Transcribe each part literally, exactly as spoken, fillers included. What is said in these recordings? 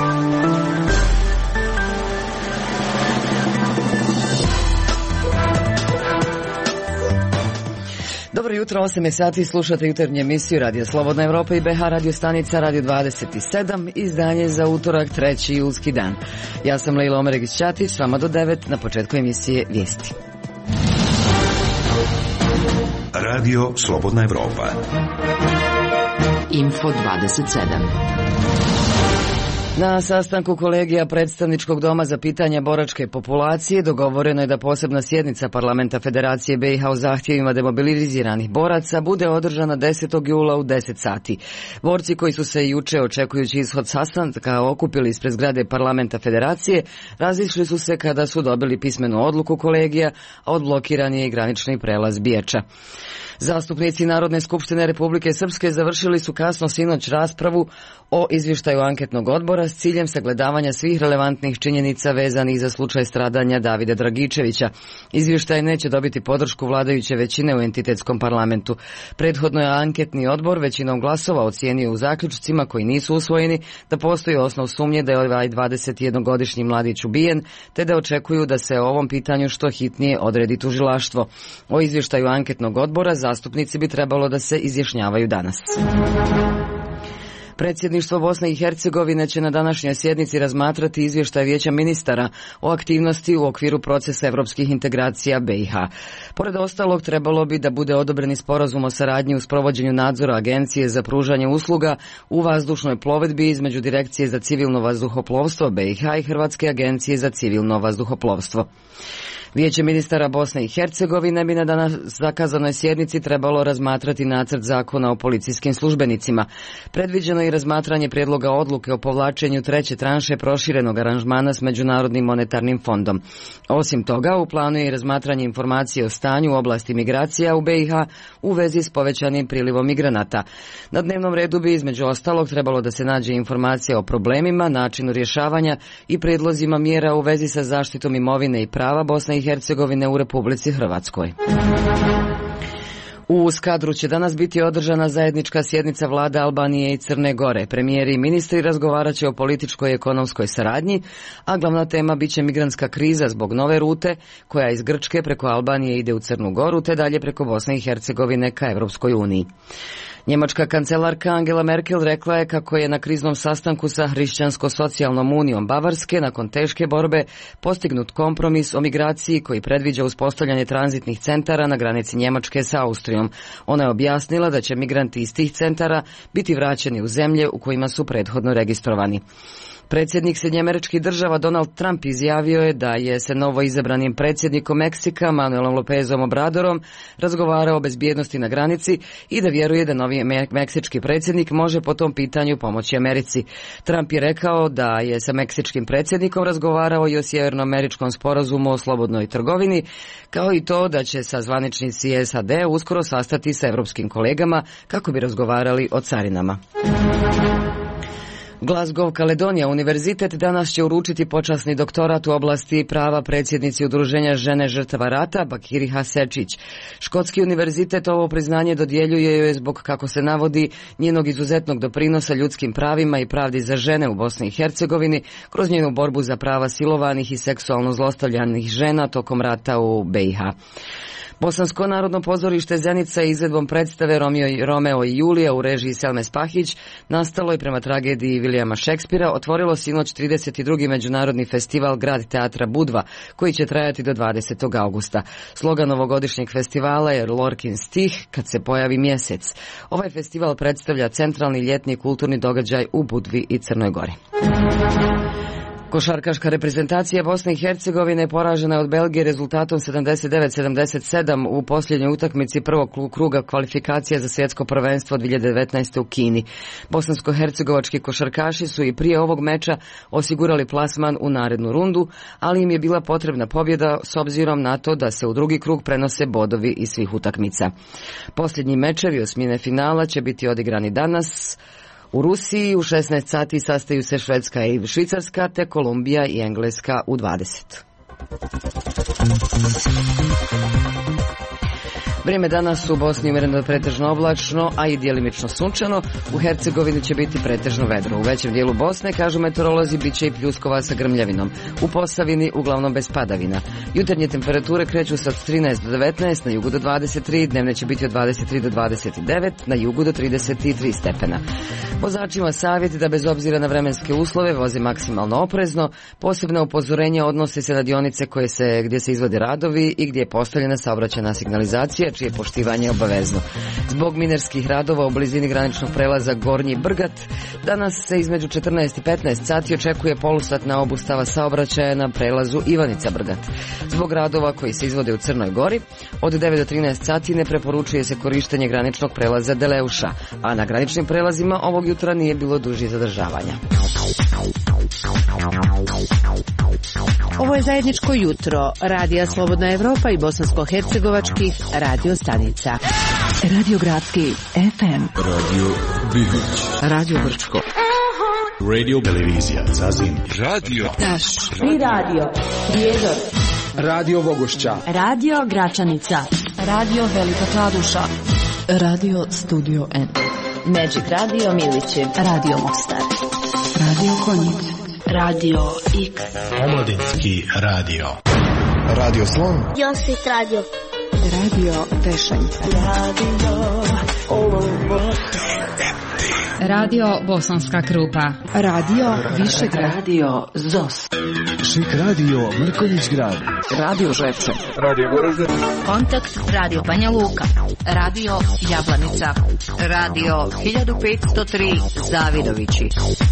Dobro jutro, osam je sati, slušate jutarnju emisiju Radio Slobodna Evropa i B H radio stanica Radio dvadeset sedam, izdanje za utorak, treći julski dan. Ja sam Lejla Omeregić-Ćatić, s vama do devet, na početku emisije Vijesti. Radio Slobodna Evropa. Info dvadeset sedam. Na sastanku kolegija predstavničkog doma za pitanja boračke populacije dogovoreno je da posebna sjednica Parlamenta Federacije B i H o zahtjevima demobiliziranih boraca bude održana desetog jula u deset sati. Borci koji su se juče, očekujući ishod sastanka, okupili ispred zgrade Parlamenta Federacije, razišli su se kada su dobili pismenu odluku kolegija, a odblokiran je i granični prelaz Biječa. Zastupnici Narodne skupštine Republike Srpske završili su kasno sinoć raspravu o izvještaju anketnog odbora s ciljem sagledavanja svih relevantnih činjenica vezanih za slučaj stradanja Davida Dragičevića. Izvještaj neće dobiti podršku vladajuće većine u entitetskom parlamentu. Prethodno je anketni odbor većinom glasova ocijenio u zaključcima koji nisu usvojeni da postoji osnov sumnje da je ovaj dvadesetjednogodišnji mladić ubijen, te da očekuju da se o ovom pitanju što hitnije odredi tužilaštvo. O izvještaju anketnog odbora zastupnici bi trebalo da se izjašnjavaju danas. Predsjedništvo Bosne i Hercegovine će na današnjoj sjednici razmatrati izvještaj Vijeća ministara o aktivnosti u okviru procesa evropskih integracija B i H. Pored ostalog, trebalo bi da bude odobreni sporazum o saradnji u sprovođenju nadzora Agencije za pružanje usluga u vazdušnoj plovidbi između Direkcije za civilno vazduhoplovstvo B i H i Hrvatske agencije za civilno vazduhoplovstvo. Vijeće ministara Bosne i Hercegovine bi na danas zakazanoj sjednici trebalo razmatrati nacrt zakona o policijskim službenicima. Predviđeno je i razmatranje prijedloga odluke o povlačenju treće tranše proširenog aranžmana s Međunarodnim monetarnim fondom. Osim toga, u planu je i razmatranje informacije o stanju u oblasti migracija u B i H u vezi s povećanim prilivom migranata. Na dnevnom redu bi između ostalog trebalo da se nađe informacija o problemima, načinu rješavanja i prijedlozima mjera u vezi sa zaštitom imovine i prava Bosne i Hercegovine u Republici Hrvatskoj. U Skadru će danas biti održana zajednička sjednica vlada Albanije i Crne Gore. Premijeri i ministri razgovarat će o političkoj i ekonomskoj saradnji, a glavna tema biće migrantska kriza zbog nove rute koja iz Grčke preko Albanije ide u Crnu Goru te dalje preko Bosne i Hercegovine ka Evropskoj uniji. Njemačka kancelarka Angela Merkel rekla je kako je na kriznom sastanku sa Hrišćansko-socijalnom unijom Bavarske nakon teške borbe postignut kompromis o migraciji koji predviđa uspostavljanje tranzitnih centara na granici Njemačke sa Austrijom. Ona je objasnila da će migranti iz tih centara biti vraćeni u zemlje u kojima su prethodno registrovani. Predsjednik Sjedinjenih Američkih Država Donald Trump izjavio je da je se novo izabranim predsjednikom Meksika Manuelom Lopezom Obradorom razgovarao o bezbjednosti na granici i da vjeruje da novi meksički predsjednik može po tom pitanju pomoći Americi. Trump je rekao da je sa meksičkim predsjednikom razgovarao i o sjevernoameričkom sporazumu o slobodnoj trgovini, kao i to da će sa zvaničnici S A D uskoro sastati sa evropskim kolegama kako bi razgovarali o carinama. Glasgow, Kaledonija, univerzitet danas će uručiti počasni doktorat u oblasti prava predsjednici Udruženja žene žrtava rata Bakiri Hasečić. Škotski univerzitet ovo priznanje dodjeljuje joj zbog, kako se navodi, njenog izuzetnog doprinosa ljudskim pravima i pravdi za žene u Bosni i Hercegovini kroz njenu borbu za prava silovanih i seksualno zlostavljanih žena tokom rata u B i H. Bosansko narodno pozorište Zenica izvedbom predstave Romeo, Romeo i Julija u režiji Selme Spahić, nastalo je prema tragediji Vilijama Šekspira, otvorilo sinoć trideset drugi međunarodni festival Grad teatra Budva, koji će trajati do dvadesetog augusta. Slogan ovogodišnjeg festivala je Lorkin stih kad se pojavi mjesec. Ovaj festival predstavlja centralni ljetni kulturni događaj u Budvi i Crnoj Gori. Košarkaška reprezentacija Bosne i Hercegovine poražena je od Belgije rezultatom sedamdeset devet sedamdeset sedam u posljednjoj utakmici prvog kruga kvalifikacija za svjetsko prvenstvo dvije hiljade devetnaeste. u Kini. Bosansko-hercegovački košarkaši su i prije ovog meča osigurali plasman u narednu rundu, ali im je bila potrebna pobjeda s obzirom na to da se u drugi krug prenose bodovi iz svih utakmica. Posljednji mečevi osmine finala će biti odigrani danas. U Rusiji u šesnaest sati sastaju se Švedska i Švicarska, te Kolumbija i Engleska u dvadeset. Vrijeme danas u Bosni umjereno pretežno oblačno, a i djelimično sunčano. U Hercegovini će biti pretežno vedro. U većem dijelu Bosne, kažu meteorolozi, bit će i pljuskova sa grmljavinom. U Posavini uglavnom bez padavina. Jutarnje temperature kreću se od trinaest do devetnaest, na jugu do dvadeset tri, dnevne će biti od dvadeset tri do dvadeset devet, na jugu do trideset tri stepena. Vozačima savjet da bez obzira na vremenske uslove voze maksimalno oprezno. Posebno upozorenje odnose se na dionice koje se, gdje se izvode radovi i gdje je postavljena saobraćajna signalizacija, čije poštivanje je obavezno. Zbog minerskih radova u blizini graničnog prelaza Gornji Brgat, danas se između četrnaest i petnaest sati očekuje polusatna obustava saobraćaja na prelazu Ivanica Brgat. Zbog radova koji se izvode u Crnoj Gori, od devet do trinaest sati ne preporučuje se korištenje graničnog prelaza Deleuša, a na graničnim prelazima ovog jutra nije bilo dužih zadržavanja. Ovo je zajedničko jutro Radija Slobodna Evropa i bosansko-hercegovačkih radio stanica. Radio Gradski F M, Radio Bihoć, Radio Brčko, Radio Televizija Zazin, Radio Taš i Radio Prijedor, Radio Vogošća, Radio Gračanica, Radio Velika Kladuša, Radio Studio N, Magic Radio Milići, Radio Mostar, Radio Konjic, Radio X, Omladinski radio, Radio Slon, Josip Radio, Radio Pešanica, Radio Olovo, Radio Bosanska Krupa, Radio Višegrad, Radio Zos, Šik Radio Mrkonjić Grad, Radio Žepče, Radio Goražde, Kontakt Radio Banja Luka, Radio Jablanica, Radio hiljadu petsto tri Zavidovići.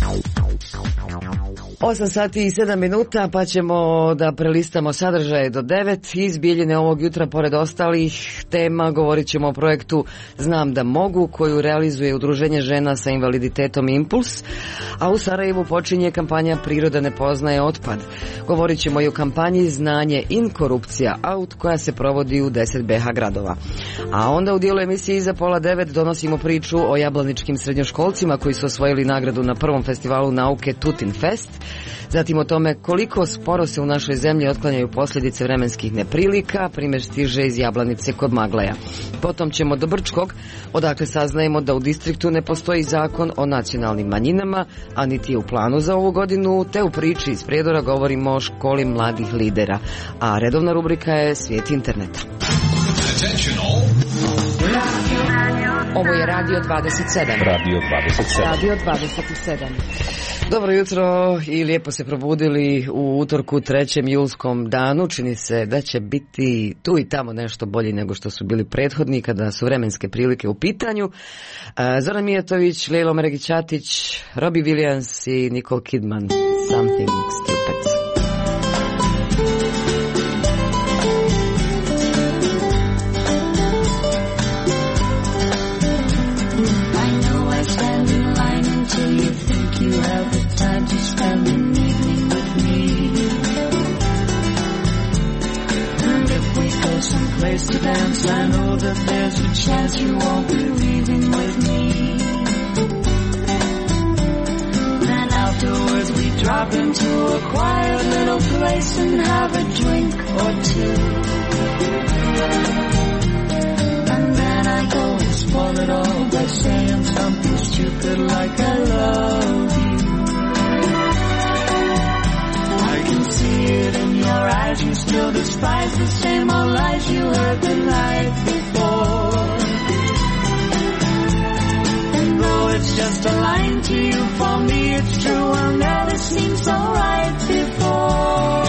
osam sati i sedam minuta, pa ćemo da prelistamo sadržaje do devet. Iz Bijeljine ovog jutra, pored ostalih tema, govorit ćemo o projektu Znam da mogu, koju realizuje Udruženje žena sa invaliditetom Impuls, a u Sarajevu počinje kampanja Priroda ne poznaje otpad. Govorit ćemo i o kampanji Znanje in korupcija out, koja se provodi u deset B H gradova. A onda u dijelu emisije iza pola devet donosimo priču o jablaničkim srednjoškolcima koji su osvojili nagradu na prvom festivalu nauke Tutin Fest. Zatim o tome koliko sporo se u našoj zemlji otklanjaju posljedice vremenskih neprilika, primjer stiže iz Jablanice kod Magleja. Potom ćemo do Brčkog, odakle saznajemo da u distriktu ne postoji zakon o nacionalnim manjinama, a niti je u planu za ovu godinu, te u priči iz Prijedora govorimo o školi mladih lidera, a redovna rubrika je Svijet interneta. Ovo je Radio dvadeset sedam. Radio dvadeset sedam. Radio dvadeset sedam. Dobro jutro i lijepo se probudili u utorku trećem julskom danu. Čini se da će biti tu i tamo nešto bolji nego što su bili prethodni kada su vremenske prilike u pitanju. Zoran Mijatović, Lejlo Meregić-Ćatić, Robbie Williams i Nicole Kidman. Something Stupid. Place to dance, I know that there's a chance you won't be leaving with me. Then afterwards we drop into a quiet little place and have a drink or two. And then I go and spoil it all by saying something stupid like I love you. I can see it in your eyes, you still despise the same old lies you heard the night before. And though it's just a line to you, for me it's true, I'll never seem so right before.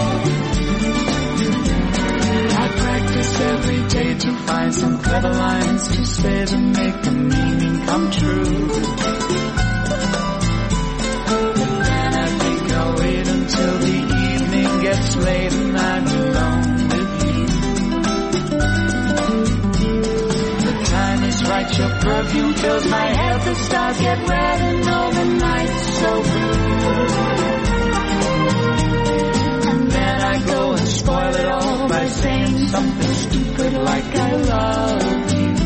I practice every day to find some clever lines to say to make the meaning come true. But then I think I'll wait until the evening gets late and I'm alone with you. The time is right, your perfume fills my head, the stars get red and all the nights so blue. And then I go and spoil it all by saying something stupid like I love you.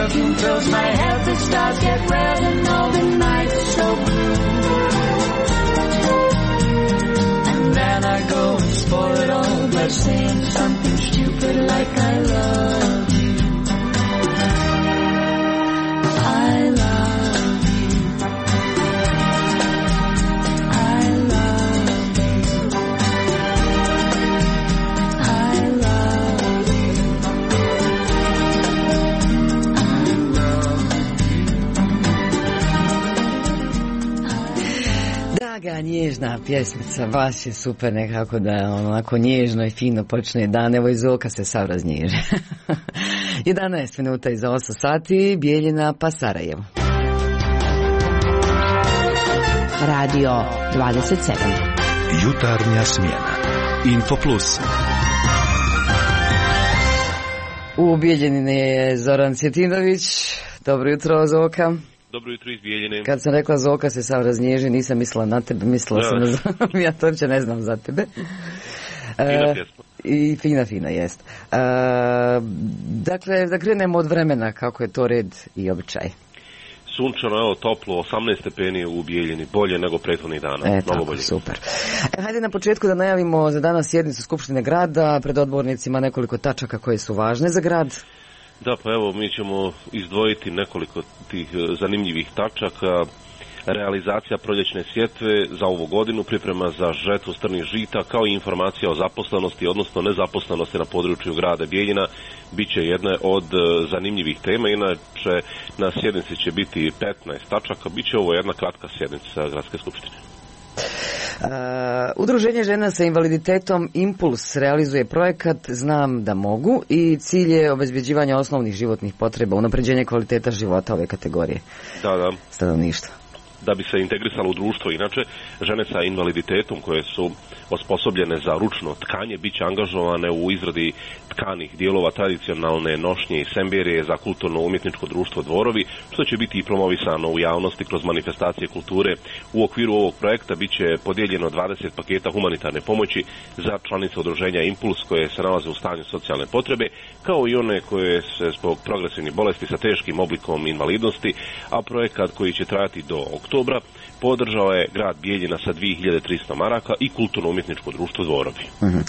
perfume fills my head, the stars get red and all the nights so blue. And then I go and spoil it all by saying something stupid like I love you. I love you. I love you. I love you. Draga nježna pjesmica, baš je super nekako da onako nježno i fino počne dan, evo i Zoka se sav raznježe. jedanaest minuta iza osam sati, Bijeljina pa Sarajevo. Radio dvadeset sedam. Jutarnja smjena. Info Plus. U Bijeljini je Zoran Cvjetinović. Dobro jutro, Zoka. Dobro jutro iz Bijeljine. Kad sam rekla Zoka se sav raznježi, nisam mislila na tebe, mislila sam na ja to uopće ne znam za tebe. Fina pjesma. I fina, fina, jest. E, dakle, da krenemo od vremena, kako je to red i običaj. Sunčano, evo, toplo, osamnaest stepeni u Bijeljini, bolje nego prethodnih dana. E, Mnogo tako, bolje. super. E, hajde na početku da najavimo za danas sjednicu Skupštine grada, pred odbornicima nekoliko tačaka koje su važne za grad. Da, pa evo, mi ćemo izdvojiti nekoliko tih zanimljivih tačaka. Realizacija proljećne sjetve za ovu godinu, priprema za žetvu strnih žita, kao i informacija o zaposlenosti, odnosno nezaposlenosti na području grada Bijeljina, bit će jedna od zanimljivih tema. Inače, na sjednici će biti petnaest tačaka, bit će ovo jedna kratka sjednica Gradske skupštine. Uh, Udruženje žena sa invaliditetom Impuls realizuje projekat Znam da mogu i cilj je obezbjeđivanja osnovnih životnih potreba, unapređenje kvaliteta života ove kategorije da, da. stanovništva. Da bi se integrisalo u društvo. Inače, žene sa invaliditetom koje su osposobljene za ručno tkanje bit će angažovane u izradi tkanih dijelova tradicionalne nošnje i semberije za kulturno-umjetničko društvo Dvorovi, što će biti i promovisano u javnosti kroz manifestacije kulture. U okviru ovog projekta bit će podijeljeno dvadeset paketa humanitarne pomoći za članice udruženja Impuls koje se nalaze u stanju socijalne potrebe, kao i one koje se zbog progresivnih bolesti sa teškim oblikom invalidnosti, a projekat koji će trajati do oktobra podržao je grad Bijeljina sa dvije hiljade tristo maraka i kulturno-umjetničko društvo Dvorovi. Uh-huh.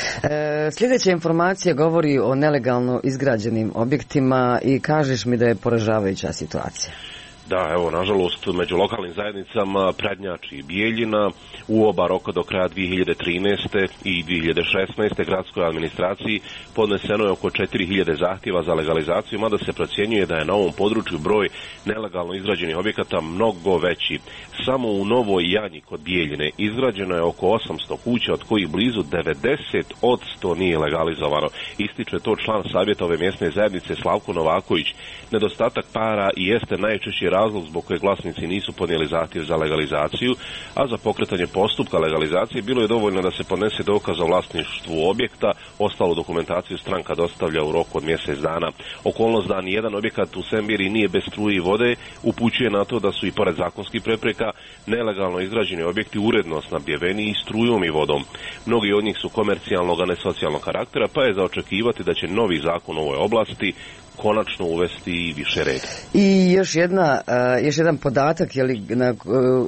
E, sljedeća informacija govori o nelegalno izgrađenim objektima i kažeš mi da je poražavajuća situacija. Da, evo, nažalost, među lokalnim zajednicama prednjači Bijeljina. U oba roka do kraja dvije hiljade trinaeste i dvije hiljade šesnaeste gradskoj administraciji podneseno je oko četiri hiljade zahtjeva za legalizaciju, mada se procjenjuje da je na ovom području broj nelegalno izgrađenih objekata mnogo veći. Samo u Novoj Janji kod Bijeljine izgrađeno je oko osamsto kuća, od kojih blizu devedeset posto nije legalizovano. Ističe to član savjeta ove mjesne zajednice Slavko Novaković. Nedostatak para i jeste najčešći razlog zbog kojeg vlasnici nisu podnijeli zahtjev za legalizaciju, a za pokretanje postupka legalizacije bilo je dovoljno da se podnese dokaz o vlasništvu objekta, ostalu dokumentaciju stranka dostavlja u roku od mjesec dana. Okolnost da nijedan objekat u Sembiri nije bez struje i vode upućuje na to da su i pored zakonskih prepreka nelegalno izgrađeni objekti uredno snabdjeveni i strujom i vodom. Mnogi od njih su komercijalnog, a ne socijalnog karaktera, pa je za očekivati da će novi zakon u ovoj oblasti konačno uvesti više reda. I još jedna, uh, još jedan podatak je li, na, uh,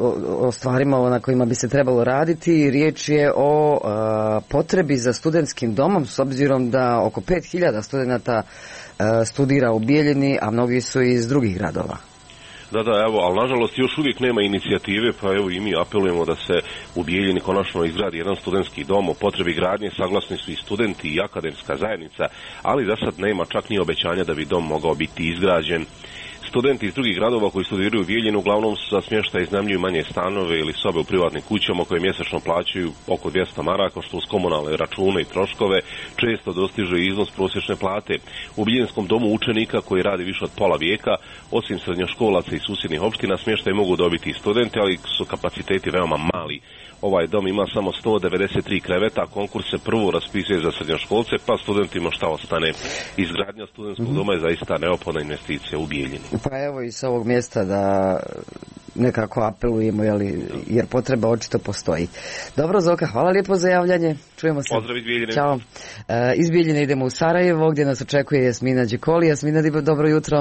o stvarima na kojima bi se trebalo raditi. Riječ je o uh, potrebi za studentskim domom, s obzirom da oko pet hiljada studenata uh, studira u Bijeljini, a mnogi su iz drugih gradova. Da, da, evo, ali nažalost još uvijek nema inicijative, pa evo i mi apelujemo da se u Bijeljini konačno izgradi jedan studentski dom. O potrebi gradnje saglasni su i studenti i akademska zajednica, ali za sad nema čak ni obećanja da bi dom mogao biti izgrađen. Studenti iz drugih gradova koji studiraju u Bijeljinu uglavnom za smještaj iznajmljuju manje stanove ili sobe u privatnim kućama koje mjesečno plaćaju oko dvjesto maraka, što uz komunalne račune i troškove često dostiže iznos prosječne plate. U Biljinskom domu učenika koji radi više od pola vijeka, osim srednjoškolaca i susjednih opština, smještaj mogu dobiti i studenti, ali su kapaciteti veoma mali. Ovaj dom ima samo sto devedeset tri kreveta, konkurs se prvo raspisuje za srednjoškolce, pa studentima šta ostane. Izgradnja studentskog doma je zaista neophodna investicija u Bijeljini. Pa evo i s ovog mjesta da nekako apelujemo, jeli, jer potreba očito postoji. Dobro, Zoka, hvala lijepo za javljanje. Čujemo se. Pozdrav iz Bijeljine. Ćao. E, iz Bijeljine idemo u Sarajevo, gdje nas očekuje Jasmina Đekoli. Jasmina, dobro jutro.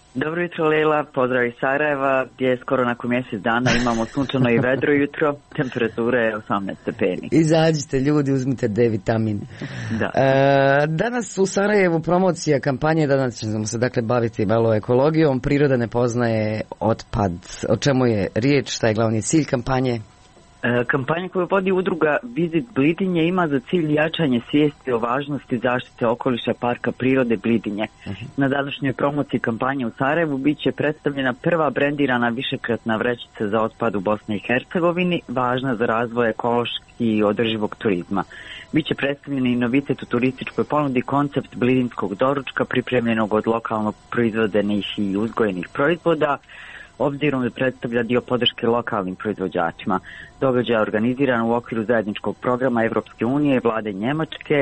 Dobro jutro, Lela, pozdrav iz Sarajeva, gdje skoro nakon mjesec dana imamo sunčano i vedro jutro, temperatura je osamnaest stepeni. Izađite ljudi, uzmite D vitamin. Da. E, danas u Sarajevu promocija kampanje, danas ćemo se dakle baviti malo ekologijom, priroda ne poznaje otpad. O čemu je riječ, šta je glavni cilj kampanje? E, kampanja koju vodi udruga Visit Blidinje ima za cilj jačanje svijesti o važnosti zaštite okoliša Parka prirode Blidinje. Uh-huh. Na današnjoj promociji kampanje u Sarajevu bit će predstavljena prva brendirana višekratna vrećica za otpad u Bosni i Hercegovini, važna za razvoj ekološki i održivog turizma. Biće predstavljen i novitet u turističkoj ponudi, koncept blidinskog doručka pripremljenog od lokalno proizvedenih i uzgojenih proizvoda, obzirom da predstavlja dio podrške lokalnim proizvođačima. Događaj je organiziran u okviru zajedničkog programa Evropske unije, vlade Njemačke,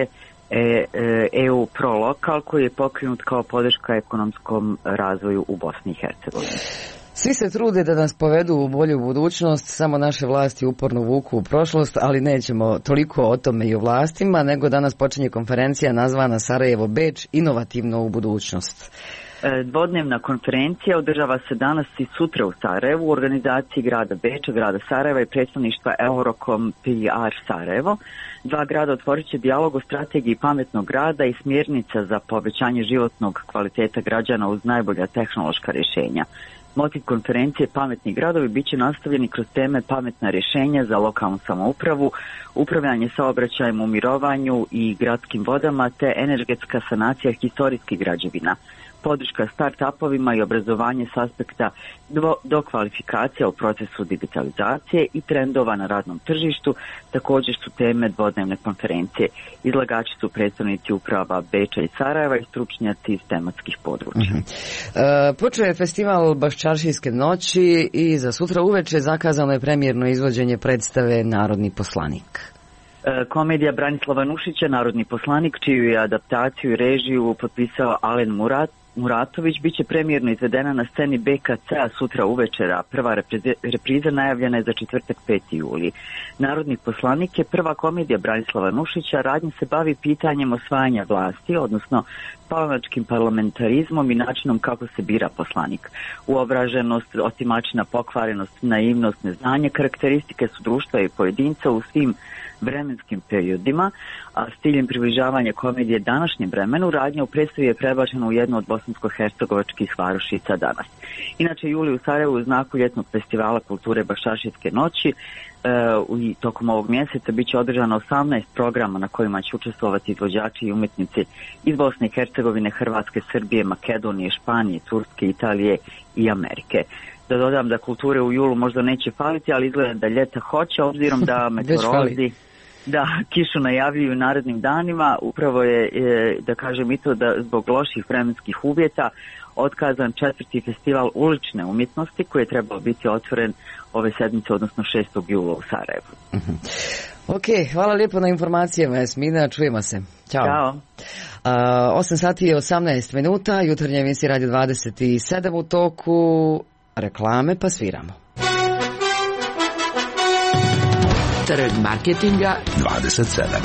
E U Pro Lokal, koji je pokrenut kao podrška ekonomskom razvoju u Bosni i Hercegovini. Svi se trude da nas povedu u bolju budućnost, samo naše vlasti uporno vuku u prošlost, ali nećemo toliko o tome i o vlastima, nego danas počinje konferencija nazvana Sarajevo Beč, inovativno u budućnost. Dvodnevna konferencija održava se danas i sutra u Sarajevu u organizaciji grada Beča, grada Sarajeva i predstavništva Eurocom P R Sarajevo. Dva grada otvorit će dijalog o strategiji pametnog grada i smjernica za povećanje životnog kvaliteta građana uz najbolja tehnološka rješenja. Motiv konferencije Pametni gradovi bit će nastavljeni kroz teme pametna rješenja za lokalnu samoupravu, upravljanje saobraćajem u mirovanju i gradskim vodama te energetska sanacija historijskih građevina. Podrška start-upovima i obrazovanje s aspekta do kvalifikacija u procesu digitalizacije i trendova na radnom tržištu također su teme dvodnevne konferencije. Izlagači su predstavnici uprava Beča i Sarajeva i stručnjaci iz tematskih područja. Uh-huh. E, počeo je festival Baščaršijske noći i za sutra uveče zakazano je premijerno izvođenje predstave Narodni poslanik. Komedija Branislava Nušića, Narodni poslanik, čiju je adaptaciju i režiju potpisao Alen Murat, Muratović, bit će premijerno izvedena na sceni B K C-a sutra uvečera. Prva repriza najavljena je za četvrtak peti juli. Narodni poslanik je prva komedija Branislava Nušića, radnje se bavi pitanjem osvajanja vlasti, odnosno palanačkim parlamentarizmom i načinom kako se bira poslanik. Uobraženost, otimačina, pokvarenost, naivnost, neznanje, karakteristike su društva i pojedinca u svim vremenskim periodima, a s ciljem približavanja komedije današnjem vremenu, radnja u predstavi je prebačena u jednu od bosansko-hercegovačkih varošica danas. Inače, juli u Sarajevu u znaku ljetnog festivala kulture Baščaršijske noći uh, i tokom ovog mjeseca bit će održano osamnaest programa na kojima će učestvovati izvođači i umjetnici iz Bosne i Hercegovine, Hrvatske, Srbije, Makedonije, Španije, Turske, Italije i Amerike. Da dodam da kulture u julu možda neće faliti, ali izgleda da ljeta hoće, obzirom da meteorolozi da kišu najavljuju narednim danima. Upravo je, da kažem i to, da zbog loših vremenskih uvjeta otkazan četvrti festival ulične umjetnosti koji je trebao biti otvoren ove sedmice, odnosno šestog jula u Sarajevu. Uh-huh. Ok, hvala lijepo na informacijama, Jasmina, čujemo se. Ćao. Ćao. Uh, osam sati i osamnaest minuta, jutarnja emisija Radio dvadeset sedam u toku, reklame pa sviramo. Trg marketinga dvadeset sedam.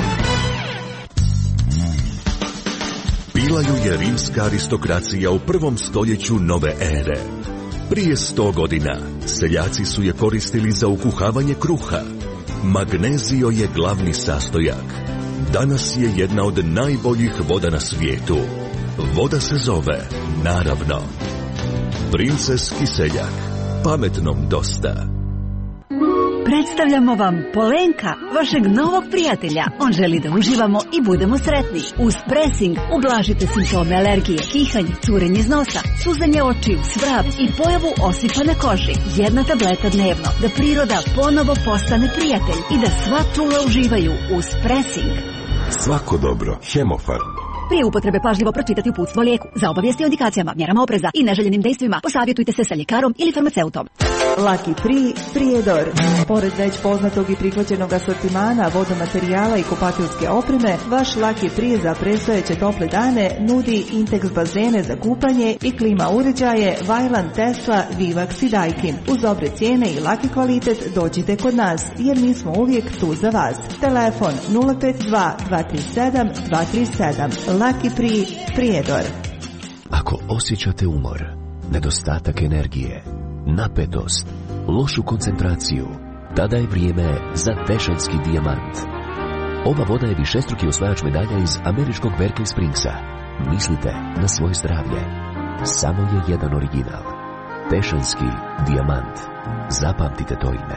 Bila ju je rimska aristokracija u prvom stoljeću nove ere. Prije sto godina seljaci su je koristili za ukuhavanje kruha. Magnezio je glavni sastojak. Danas je jedna od najboljih voda na svijetu. Voda se zove, naravno, Princeski seljak. Pametnom dosta. Predstavljamo vam Polenka, vašeg novog prijatelja. On želi da uživamo i budemo sretni. Uz Pressing ublažite simptome alergije, kihanje, curenje iz nosa, suzanje očiju, svrab i pojavu osipane kože. Jedna tableta dnevno, da priroda ponovo postane prijatelj i da sva čula uživaju. Uz Pressing. Svako dobro, Hemofarm. Prije upotrebe pažljivo pročitati uputstvo o lijeku. Za obavijesti o indikacijama, mjerama opreza i neželjenim dejstvima posavjetujte se sa ljekarom ili farmaceutom. Lucky Pri Prijedor. Pored već poznatog i prihvaćenog asortimana vodomaterijala i kupateljske opreme, vaš Lucky Pri za predstojeće tople dane nudi Intex bazene za kupanje i klima uređaje Vajlan, Tesla, Vivax i Daikin. Uz dobre cijene i laki kvalitet dođite kod nas, jer mi smo uvijek tu za vas. Telefon nula pet dva dva tri sedam dva tri sedam. Lucky Pri Prijedor. Ako osjećate umor, nedostatak energije, napetost, lošu koncentraciju, tada je vrijeme za Tešanski dijamant. Ova voda je višestruki osvajač medalja iz američkog Berkeley Springsa. Mislite na svoje zdravlje. Samo je jedan original. Tešanski dijamant. Zapamtite to ime.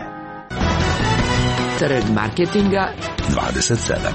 Trg marketinga dvadeset sedam.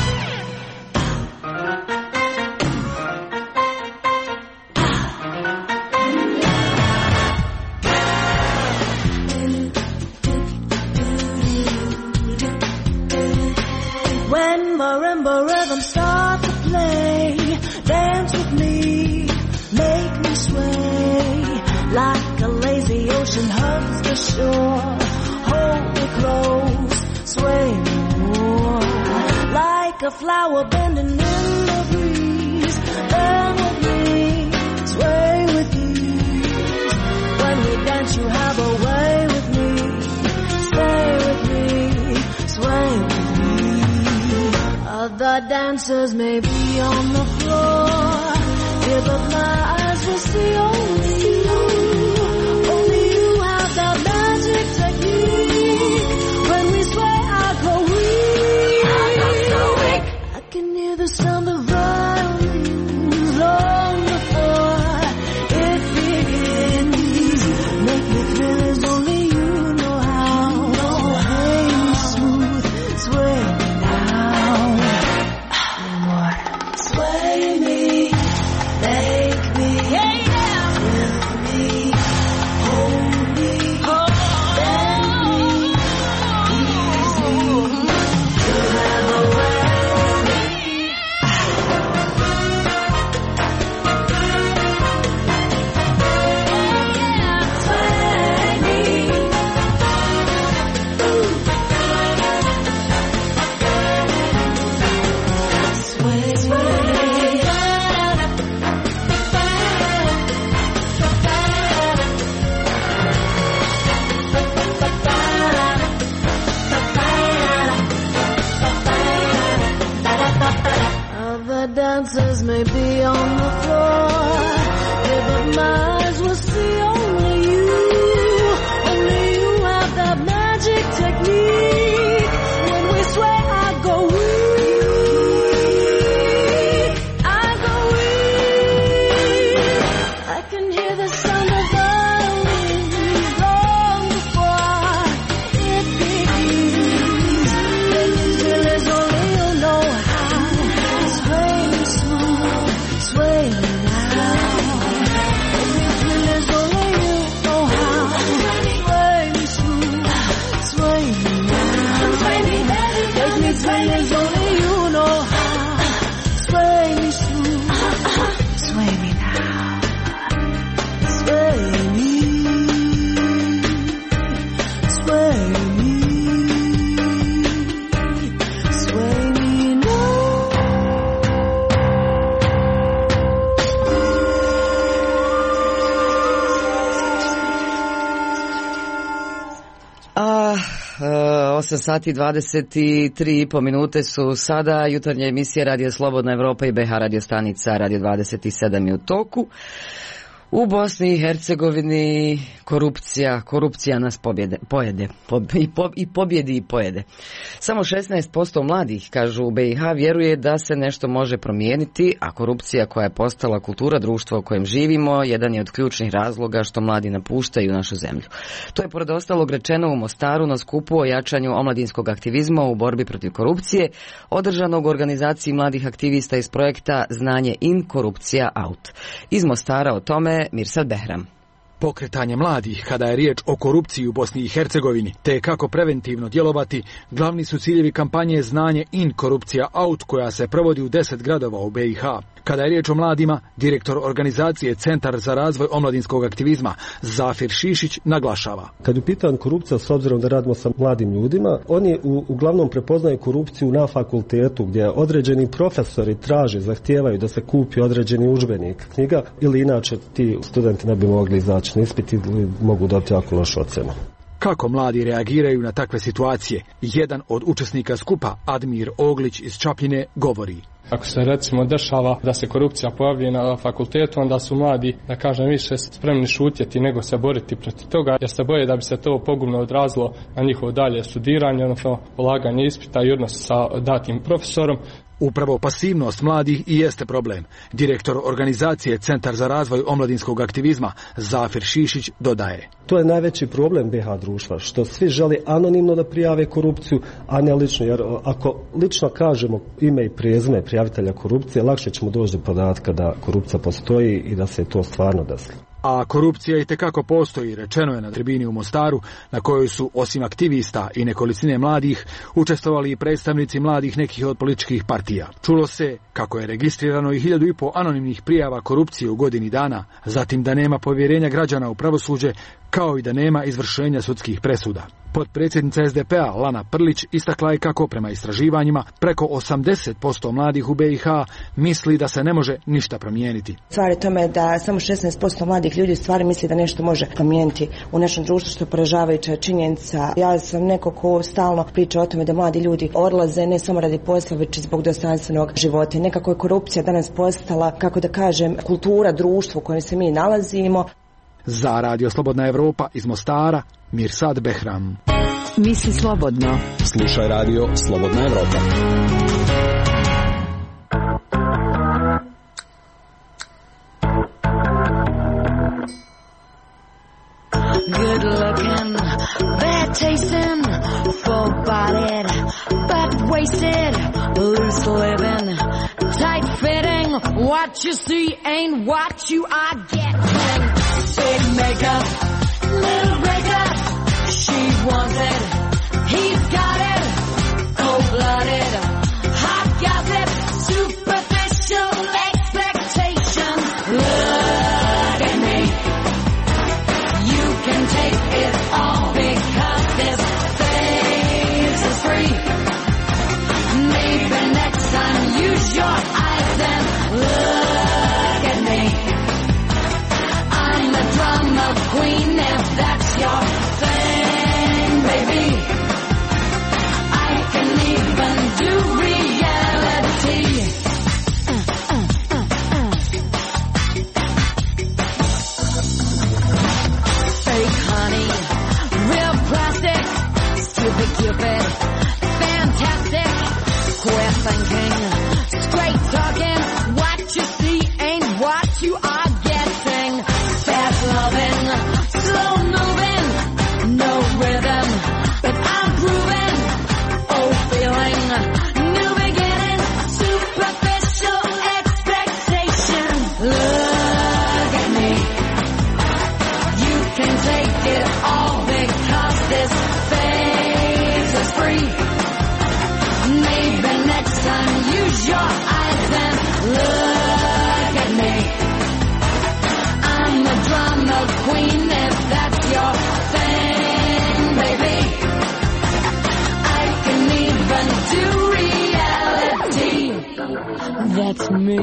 When marimba rhythms start to play, dance with me, make me sway, like a lazy ocean hugs the shore. Hold me close, sway me more, like a flower bending in the breeze. Bend with me, sway with ease. When we dance, you have a way with me. Stay with me, sway with me. Other dancers may be on the floor, here but my eyes will see only you. Only you have that magic technique. When we sway, I go weak. I go so weak. I can hear the sound of violins long before it begins. Make me feel as only you know how. Sway me smooth, sway me now. Sway me, make me, feel me, hold me, bend me, ease me. You have a way with me. Sway me. Sway, sway. Other dancers may be on the floor, yeah, but my eyes will see only you. Only you have that magic technique. When we sway, I go weak. I go weak. I can hear the sound of violins long before it begins. Make me feel as only you know how. Sway me smooth, sway me now. Make me feel as only you know how. Sway me smooth, sway me now. Make me feel as only you know how. Sway me smooth, sway me now. Sway me, sway me, sway me now. A, osam sati dvadeset tri i po minute su sada. Jutarnja emisija Radio Slobodna Evropa i B H radio stanica Radio dvadeset sedam je u toku. U Bosni i Hercegovini korupcija, korupcija nas pobjede, pojede pob, i, po, i pobjedi i pojede. Samo šesnaest posto mladih, kažu u B i H, vjeruje da se nešto može promijeniti, a korupcija koja je postala kultura društva u kojem živimo jedan je od ključnih razloga što mladi napuštaju našu zemlju. To je pored ostalog rečeno u Mostaru na skupu o jačanju omladinskog aktivizma u borbi protiv korupcije, održanog u organizaciji mladih aktivista iz projekta Znanje in, korupcija out. Iz Mostara o tome Mirsad Behram. Pokretanje mladih kada je riječ o korupciji u Bosni i Hercegovini, te kako preventivno djelovati, glavni su ciljevi kampanje Znanje in, korupcija out, koja se provodi u deset gradova u B i H. Kada je riječ o mladima, direktor organizacije Centar za razvoj omladinskog aktivizma Zafir Šišić naglašava. Kad je u pitanju korupcija, s obzirom da radimo sa mladim ljudima, oni u, uglavnom prepoznaju korupciju na fakultetu, gdje određeni profesori traže, zahtijevaju da se kupi određeni udžbenik knjiga, ili inače ti studenti ne bi mogli izaći na ispit ili mogu dobiti jako lošu ocjenu. Kako mladi reagiraju na takve situacije? Jedan od učesnika skupa, Admir Oglić iz Čapljine, govori. Ako se recimo dešava da se korupcija pojavljuje na fakultetu, onda su mladi, da kažem, više spremni šutjeti nego se boriti protiv toga, jer se boje da bi se to pogubno odrazilo na njihovo dalje studiranje, odnosno polaganje ispita i odnos sa datim profesorom. Upravo pasivnost mladih i jeste problem. Direktor organizacije Centar za razvoj omladinskog aktivizma Zafir Šišić dodaje. To je najveći problem be ha društva, što svi žele anonimno da prijave korupciju, a ne lično. Jer ako lično kažemo ime i prezime prijavitelja korupcije, lakše ćemo doći do podatka da korupcija postoji i da se to stvarno desilo. A korupcija i tekako postoji, rečeno je na tribini u Mostaru, na kojoj su, osim aktivista i nekolicine mladih, učestvovali i predstavnici mladih nekih od političkih partija. Čulo se kako je registrirano i hiljadu i po anonimnih prijava korupcije u godini dana, zatim da nema povjerenja građana u pravosuđe, kao i da nema izvršenja sudskih presuda. Potpredsjednica es de pe a Lana Prlić istakla je kako prema istraživanjima preko osamdeset posto mladih u be i ha misli da se ne može ništa promijeniti. Stvar je tome da samo šesnaest posto mladih ljudi u stvari misli da nešto može promijeniti u našem društvu, što je poražavajuća činjenica. Ja sam neko ko stalno priča o tome da mladi ljudi odlaze ne samo radi posla, već i zbog dostojanstvenog života. Nekako je korupcija danas postala, kako da kažem, kultura društva u kojem se mi nalazimo. Za Radio Slobodna Evropa iz Mostara, Mirsad Behram. Misli slobodno. Slušaj Radio Slobodna Evropa. Good looking, bad tasting, full bodied, but wasted, loose living, tight fitting. What you see ain't what you are getting. Big makeup, little breakup. She wants it, he's got it. Cold-blooded, hot gossip, superficial expectations. Look at me. You can take it all because this phase is free. Maybe next time use your eyes and look at me. I'm the drama queen if that's your thing, baby. I can even do reality. Fake honey, real plastic, stupid cupid, fantastic. Quit thinking, straight talking. What you see ain't what you are getting. Fast loving, slow moving, no rhythm, but I'm grooving. Old feeling, new beginning, superficial expectation. Look at me. You can take it all because this phase is free. Maybe next time use your eyes and look at me. I'm the drama queen if that's your thing, baby. I can even do reality. That's me.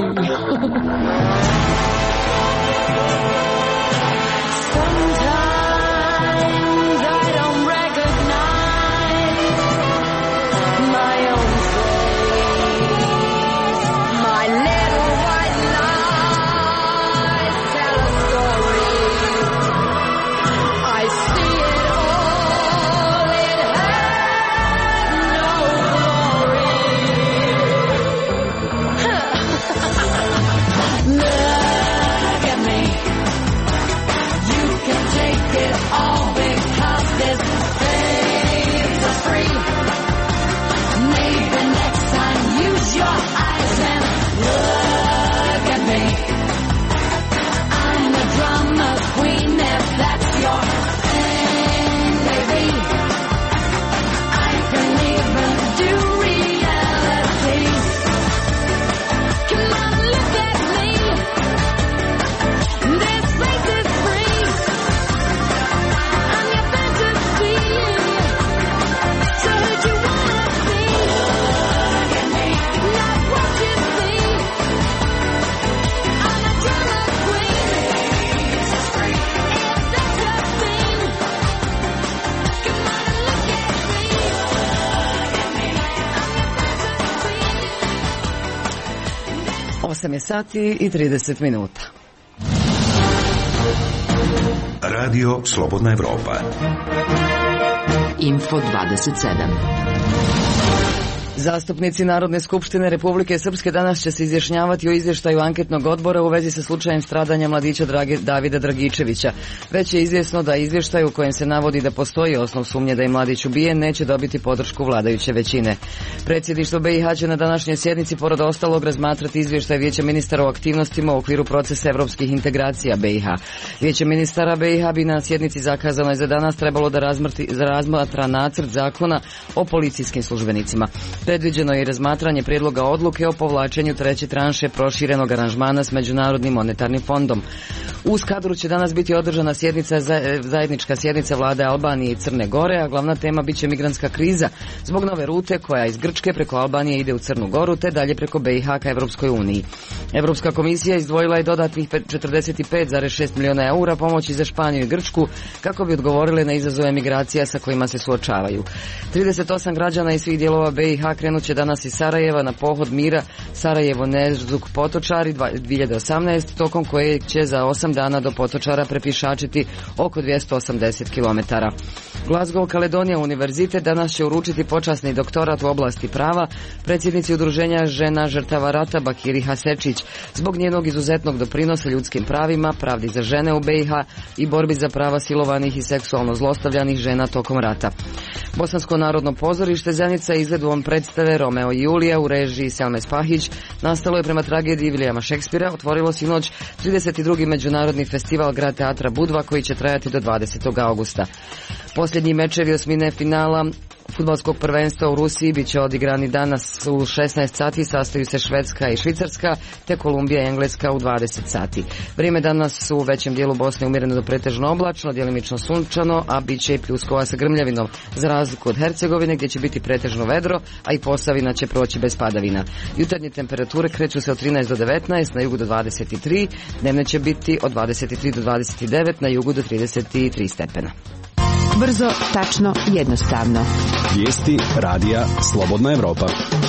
Sometimes I don't recognize my own face. My little white lies tell a story. I see it all, it has no glory. Look at me. You can take it all because osam je sati i trideset minuta. Radio Slobodna Evropa. Info dvadeset sedam. Zastupnici Narodne skupštine Republike Srpske danas će se izjašnjavati o izvještaju anketnog odbora u vezi sa slučajem stradanja mladića Drage, Davida Dragičevića. Već je izvjesno da izvještaj u kojem se navodi da postoji osnov sumnje da je mladić ubijen neće dobiti podršku vladajuće većine. Predsjedništvo B i H će na današnjoj sjednici pored ostalog razmatrati izvještaj Vijeća ministara o aktivnostima u okviru procesa evropskih integracija B i H. Vijeće ministara B i H bi na sjednici zakazanoj za danas trebalo da razmrti, razmatra nacrt zakona o policijskim službenicima. Predviđeno je i razmatranje prijedloga odluke o povlačenju treće tranše proširenog aranžmana s Međunarodnim monetarnim fondom. U Skadru će danas biti održana sjednica, zajednička sjednica vlade Albanije i Crne Gore, a glavna tema biće migrantska kriza zbog nove rute koja iz Grčke preko Albanije ide u Crnu Goru te dalje preko B i H ka Evropskoj uniji. Evropska komisija izdvojila je dodatnih četrdeset pet zarez šest miliona eura pomoći za Španiju i Grčku kako bi odgovorile na izazove migracija sa kojima se suočavaju. trideset osam građana iz svih dijelova B i H krenut će danas iz Sarajeva na pohod mira Sarajevo-Nežduk Potočari dvije hiljade osamnaeste. tokom koje će za osam dana do Potočara prepišačiti oko dvjesto osamdeset kilometara. Glasgow Kaledonija univerzitet danas će uručiti počasni doktorat u oblasti prava predsjednici udruženja žena žrtava rata Bakiri Hasečić zbog njenog izuzetnog doprinosa ljudskim pravima, pravdi za žene u B i H i borbi za prava silovanih i seksualno zlostavljanih žena tokom rata. Bosansko narodno pozorište Zenica izvedbom predstave Romeo i Julija u režiji Selme Spahić nastalo je prema tragediji Vilijama Šekspira, otvorilo sinoć trideset drugi međunarodni festival Grad teatra Budva koji će trajati do dvadesetog augusta. Posljednji mečevi osmine finala fudbalskog prvenstva u Rusiji bit će odigrani danas u šesnaest sati, sastaju se Švedska i Švicarska, te Kolumbija i Engleska u dvadeset sati. Vrijeme danas u većem dijelu Bosne umjereno do pretežno oblačno, djelimično sunčano, a bit će i pljuskova sa grmljavinom, za razliku od Hercegovine gdje će biti pretežno vedro, a i Posavina će proći bez padavina. Jutarnje temperature kreću se od trinaest do devetnaest, na jugu do dvadeset tri, dnevne će biti od dvadeset tri do dvadeset devet, na jugu do trideset tri stepena. Brzo, tačno, jednostavno. Vijesti radija Slobodna Evropa.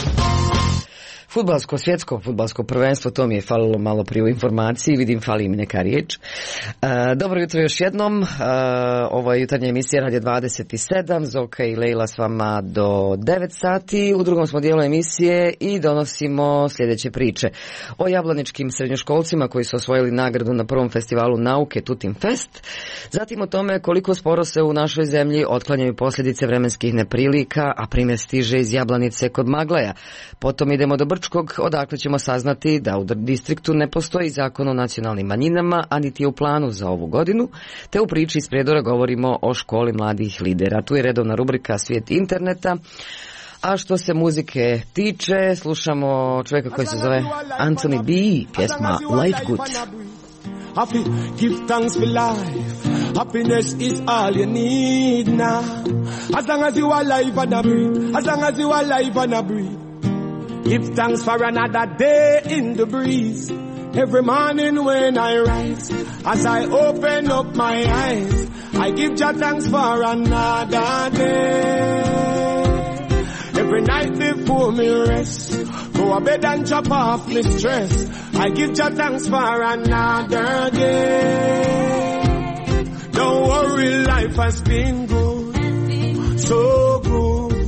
Fudbalsko, svjetsko fudbalsko prvenstvo, to mi je falilo malo prije u informaciji, vidim fali mi neka riječ. E, dobro jutro još jednom, e, ovo je jutarnja emisija Radio dvadeset sedam, Zoka i Lejla s vama do devet sati, u drugom smo dijelu emisije i donosimo sljedeće priče o jablaničkim srednjoškolcima koji su osvojili nagradu na prvom festivalu nauke Tutin Fest, zatim o tome koliko sporo se u našoj zemlji otklanjaju posljedice vremenskih neprilika, a primjer stiže iz Jablanice kod Maglaja. Potom idemo do Brčkog, odakle ćemo saznati da u distriktu ne postoji zakon o nacionalnim manjinama, a niti je u planu za ovu godinu, te u priči iz Prijedora govorimo o školi mladih lidera. Tu je redovna rubrika Svijet interneta. A što se muzike tiče, slušamo čovjeka koji se zove Anthony B, pjesma Life Good. Happy, give thanks for life. Happiness is all you need now. As long as you are alive and a breathe, as long as you are alive and a breathe. Give thanks for another day in the breeze. Every morning when I rise, as I open up my eyes, I give Jah thanks for another day. Every night before me rest, go a bed and chop off me stress. I give Jah thanks for another day. Don't worry, life has been good, so good,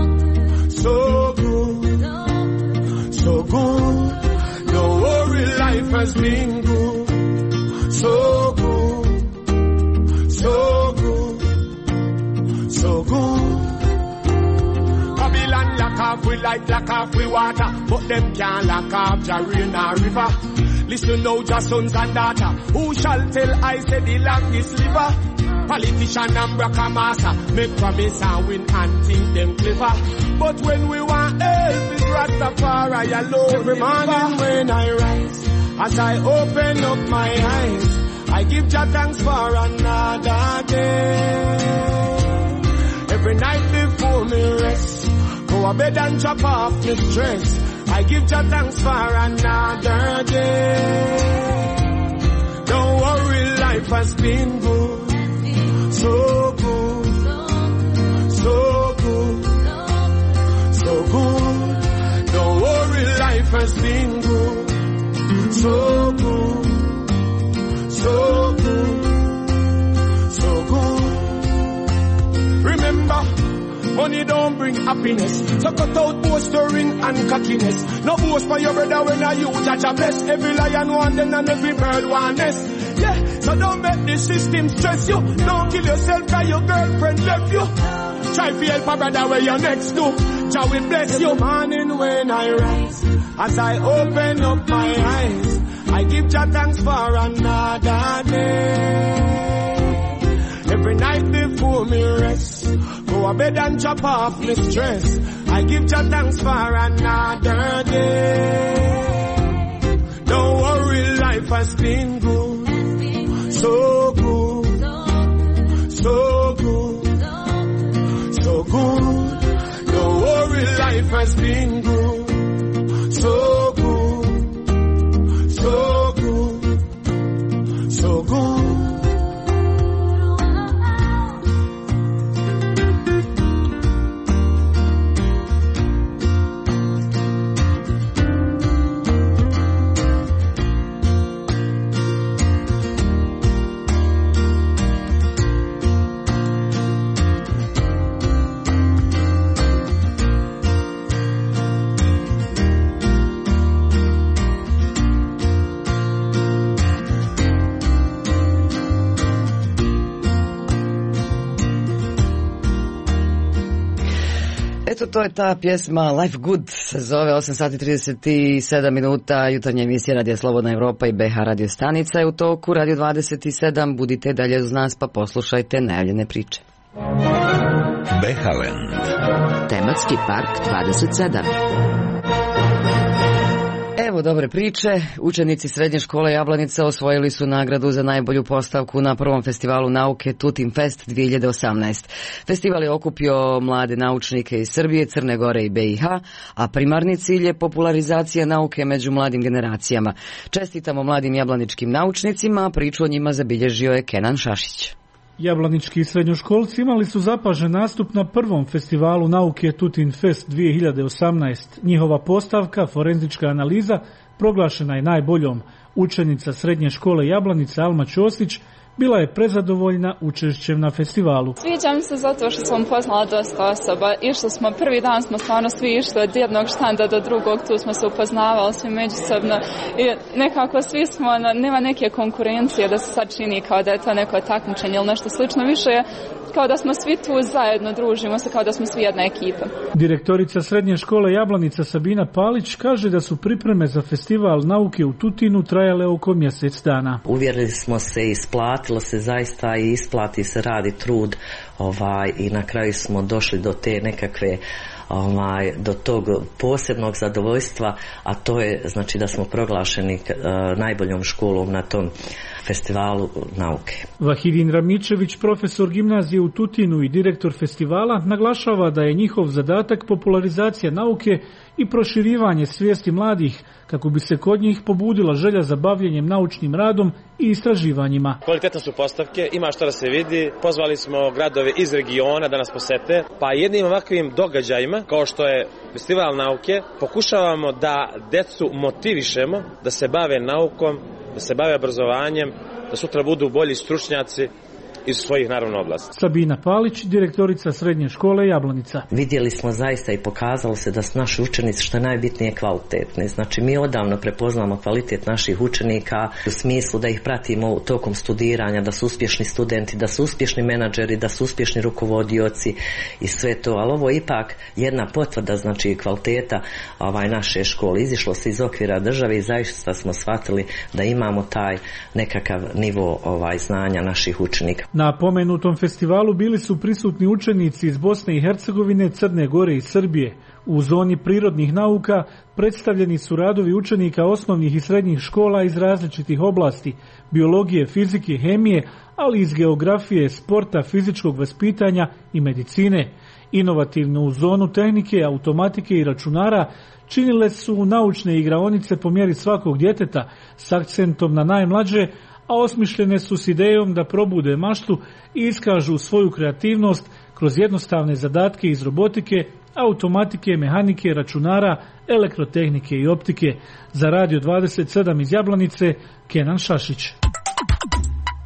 so good, so good. Don't worry, life has been good, so good, so good, so good. Babylon lock off we like lock off we water, but them can't lock off Jarina River. Listen now, just sons and daughter, who shall tell I say the longest liver? Politician and bracamasa make promise and win and think them clever. But when we want help, it's Rastafari alone. Every morning when I rise, as I open up my eyes, I give Jah thanks for another day. Every night before me rest, go a bed and chop off the stress. I give Jah thanks for another day. Don't worry, life has been good, so good, so good, so good. Don't worry, life has been good, alone bring happiness. So cut out boasting and cockiness. No boast for your brother when I you judge a bless. Every lion want them and every bird want nest. Yeah, so don't make the system stress you. Don't kill yourself cause your girlfriend left you. Try to help a brother where you're next to. Jah will bless you. Morning when I rise, as I open up my eyes, I give Jah thanks for another day. Every night before me rest, go a bed and chop off the stress. I give Jah thanks for another day. Don't worry, life has been good, so good, so good, so good. Don't worry, life has been good, so good, so good, so good. Eto, to je ta pjesma Life Good, se zove, osam sati trideset sedam minuta, jutarnja emisija Radija Slobodna Evropa i B H radio stanica je u toku, Radio dvadeset sedam, budite dalje uz nas pa poslušajte najavljene priče. Behalen. Tematski park dvadeset sedam. Evo dobre priče. Učenici srednje škole Jablanica osvojili su nagradu za najbolju postavku na prvom festivalu nauke Tutin Fest dvije hiljade osamnaest. Festival je okupio mlade naučnike iz Srbije, Crne Gore i B i H, a primarni cilj je popularizacija nauke među mladim generacijama. Čestitamo mladim jablaničkim naučnicima, a priču o njima zabilježio je Kenan Šašić. Jablanički srednjoškolci imali su zapažen nastup na prvom festivalu nauke Tutin Fest dvije hiljade osamnaest. Njihova postavka, forenzička analiza, proglašena je najboljom. Učenica srednje škole Jablanica Alma Ćosić bila je prezadovoljna učešćem na festivalu. Sviđa mi se zato što sam upoznala dosta osoba. Išli smo, prvi dan smo stvarno svi išli od jednog štanda do drugog, tu smo se upoznavali svi međusobno i nekako svi smo, nema neke konkurencije da se sad čini kao da je to neko takmičenje ili nešto slično, više je kao da smo svi tu zajedno, družimo se, kao da smo svi jedna ekipa. Direktorica srednje škole Jablanica Sabina Palić kaže da su pripreme za festival nauke u Tutinu trajale oko mjesec dana. Uvjerili smo se, isplatilo se zaista i isplati se, radi trud ovaj, i na kraju smo došli do te nekakve ovaj, do tog posebnog zadovoljstva, a to je znači da smo proglašeni uh, najboljom školom na tom festivalu nauke. Vahidin Ramičević, profesor gimnazije u Tutinu i direktor festivala, naglašava da je njihov zadatak popularizacija nauke i proširivanje svijesti mladih, kako bi se kod njih pobudila želja za bavljenjem naučnim radom i istraživanjima. Kvalitetne su postavke, ima što da se vidi. Pozvali smo gradove iz regiona da nas posete, pa jednim ovakvim događajima, kao što je festival nauke, pokušavamo da decu motivišemo da se bave naukom, da se bave obrazovanjem, da sutra budu bolji stručnjaci iz svojih naravno oblasti. Sabina Palić, direktorica srednje škole Jablanica. Vidjeli smo zaista i pokazalo se da su naši učenici što je najbitnije kvalitetni. Znači mi odavno prepoznamo kvalitet naših učenika u smislu da ih pratimo tokom studiranja, da su uspješni studenti, da su uspješni menadžeri, da su uspješni rukovodioci i sve to. Ali ovo je ipak jedna potvrda znači kvaliteta ovaj, naše škole. Izišlo se iz okvira države i zaista smo shvatili da imamo taj nekakav nivo ovaj, znanja naših učenika. Na pomenutom festivalu bili su prisutni učenici iz Bosne i Hercegovine, Crne Gore i Srbije. U zoni prirodnih nauka predstavljeni su radovi učenika osnovnih i srednjih škola iz različitih oblasti, biologije, fizike, hemije, ali iz geografije, sporta, fizičkog vaspitanja i medicine. Inovativnu zonu tehnike, automatike i računara činile su naučne igraonice po mjeri svakog djeteta s akcentom na najmlađe, a osmišljene su s idejom da probude maštu i iskažu svoju kreativnost kroz jednostavne zadatke iz robotike, automatike, mehanike, računara, elektrotehnike i optike. Za Radio dvadeset sedam iz Jablanice, Kenan Šašić.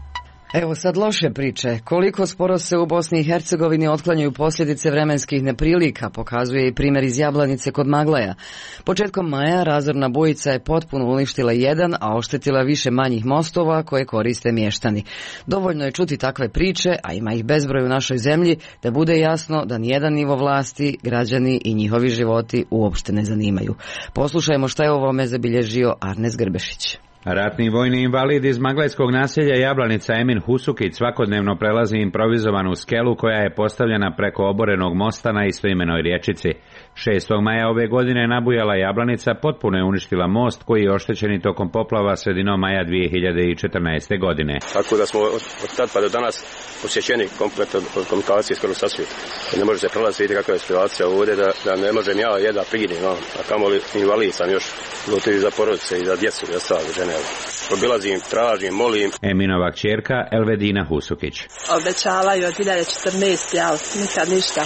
Evo sad loše priče. Koliko sporo se u Bosni i Hercegovini otklanjaju posljedice vremenskih neprilika, pokazuje i primjer iz Jablanice kod Maglaja. Početkom maja razorna bujica je potpuno uništila jedan, a oštetila više manjih mostova koje koriste mještani. Dovoljno je čuti takve priče, a ima ih bezbroj u našoj zemlji, da bude jasno da nijedan nivo vlasti, građani i njihovi životi uopšte ne zanimaju. Poslušajmo šta je ovome zabilježio Arnes Grbešić. Ratni vojni invalid iz maglajskog naselja Jablanica Emin Husukić svakodnevno prelazi improvizovanu skelu koja je postavljena preko oborenog mosta na istoimenoj rječici. šestog maja ove godine nabujala Jablanica potpuno je uništila most koji je oštećen tokom poplava sredinom maja dvije hiljade četrnaeste. godine. Tako da smo od, od tad pa do danas posjećeni komplet od, od komunikacije skoro sa svijetom. Ne može se prolaziti, vidite kakva je situacija ovdje, da, da ne možem ja jedva pridim, no, a kamoli invalid sam još, gotovi za porodice i za djecu i ostale žene. Obilazim, tražim, molim. Eminova kćerka Elvedina Husukić. Obećavaju od dvije hiljade četrnaeste. ali nikad ništa.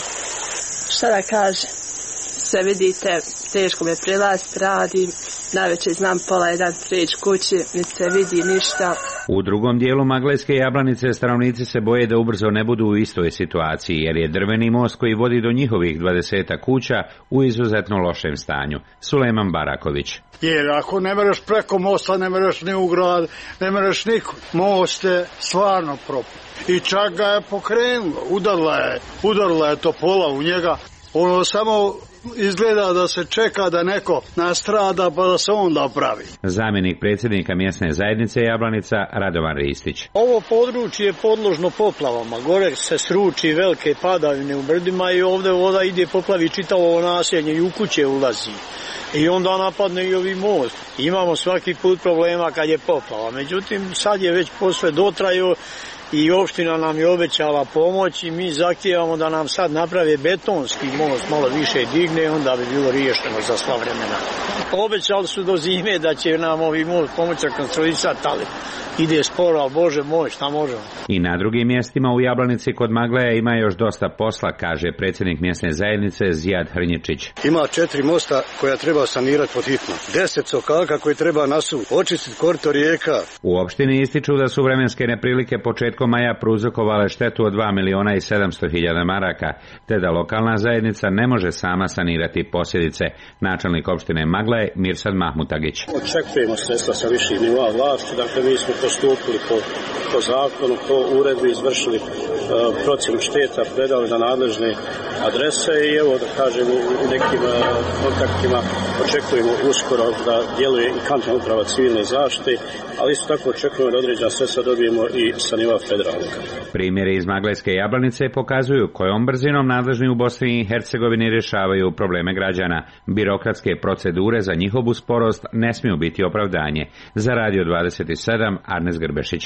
Šta da kažem? Sve vidite, teško me prilaziti, radim, najveće znam pola jedan prijeći kući, niti se vidi ništa. U drugom dijelu Maglajske Jablanice stanovnici se boje da ubrzo ne budu u istoj situaciji, jer je drveni most koji vodi do njihovih dvadesetak kuća u izuzetno lošem stanju. Sulejman Baraković. Jer ako ne mereš preko mosta, ne mereš ni u grad, ne mereš nikud. Most je stvarno propao. I čak ga je pokrenulo, udarla je, udarla je topola u njega. Ono samo izgleda da se čeka da neko nastrada pa da se onda pravi. Zamjenik predsjednika mjesne zajednice Jablanica Radovan Ristić. Ovo područje je podložno poplavama. Gore se sruči velike padavine u brdima i ovdje voda ide poplavi čitavo naselje i u kuće ulazi. I onda napadne i ovi most. Imamo svaki put problema kad je poplava. Međutim, sad je već posve dotrajao i opština nam je obećala pomoć i mi zahtijevamo da nam sad naprave betonski most, malo više digne, onda bi bilo riješeno za sva vremena. Obećali su do zime da će nam ovi most pomoći rekonstruisati, ali ide sporo, ali Bože moj, šta možemo. I na drugim mjestima u Jablanici kod Maglaja ima još dosta posla, kaže predsjednik mjesne zajednice Zijad Hrnječić. Ima četiri mosta koja treba sanirati pod hitno, deset sokaka koje treba nasuti, očistiti korito rijeka. U opštini ističu da su vremenske neprilike početkom maja prouzrokovale štetu od dva miliona i sedamsto hiljada maraka, te da lokalna zajednica ne može sama sanirati posljedice. Načelnik opštine Maglaje Mirsad Mahmutagić. Očekujemo sredstva sa viših nivoa vlasti, dakle mi smo postupili po, po zakonu, po uredbi, izvršili uh, procjenu šteta, predali na nadležne adrese i evo da kažem u nekim uh, kontaktima očekujemo uskoro da djeluje i kantona uprava civilne zaštite, ali isto tako očekujemo da određena sredstva dobijemo i sa nivoa federalnog. Primjeri iz Maglajske Jablanice pokazuju kojom brzinom nadležni u Bosni i Hercegovini rješavaju probleme građana. Birokratske procedure za njihovu sporost ne smiju biti opravdanje. Za Radio dvadeset sedam Arnes Grbešić.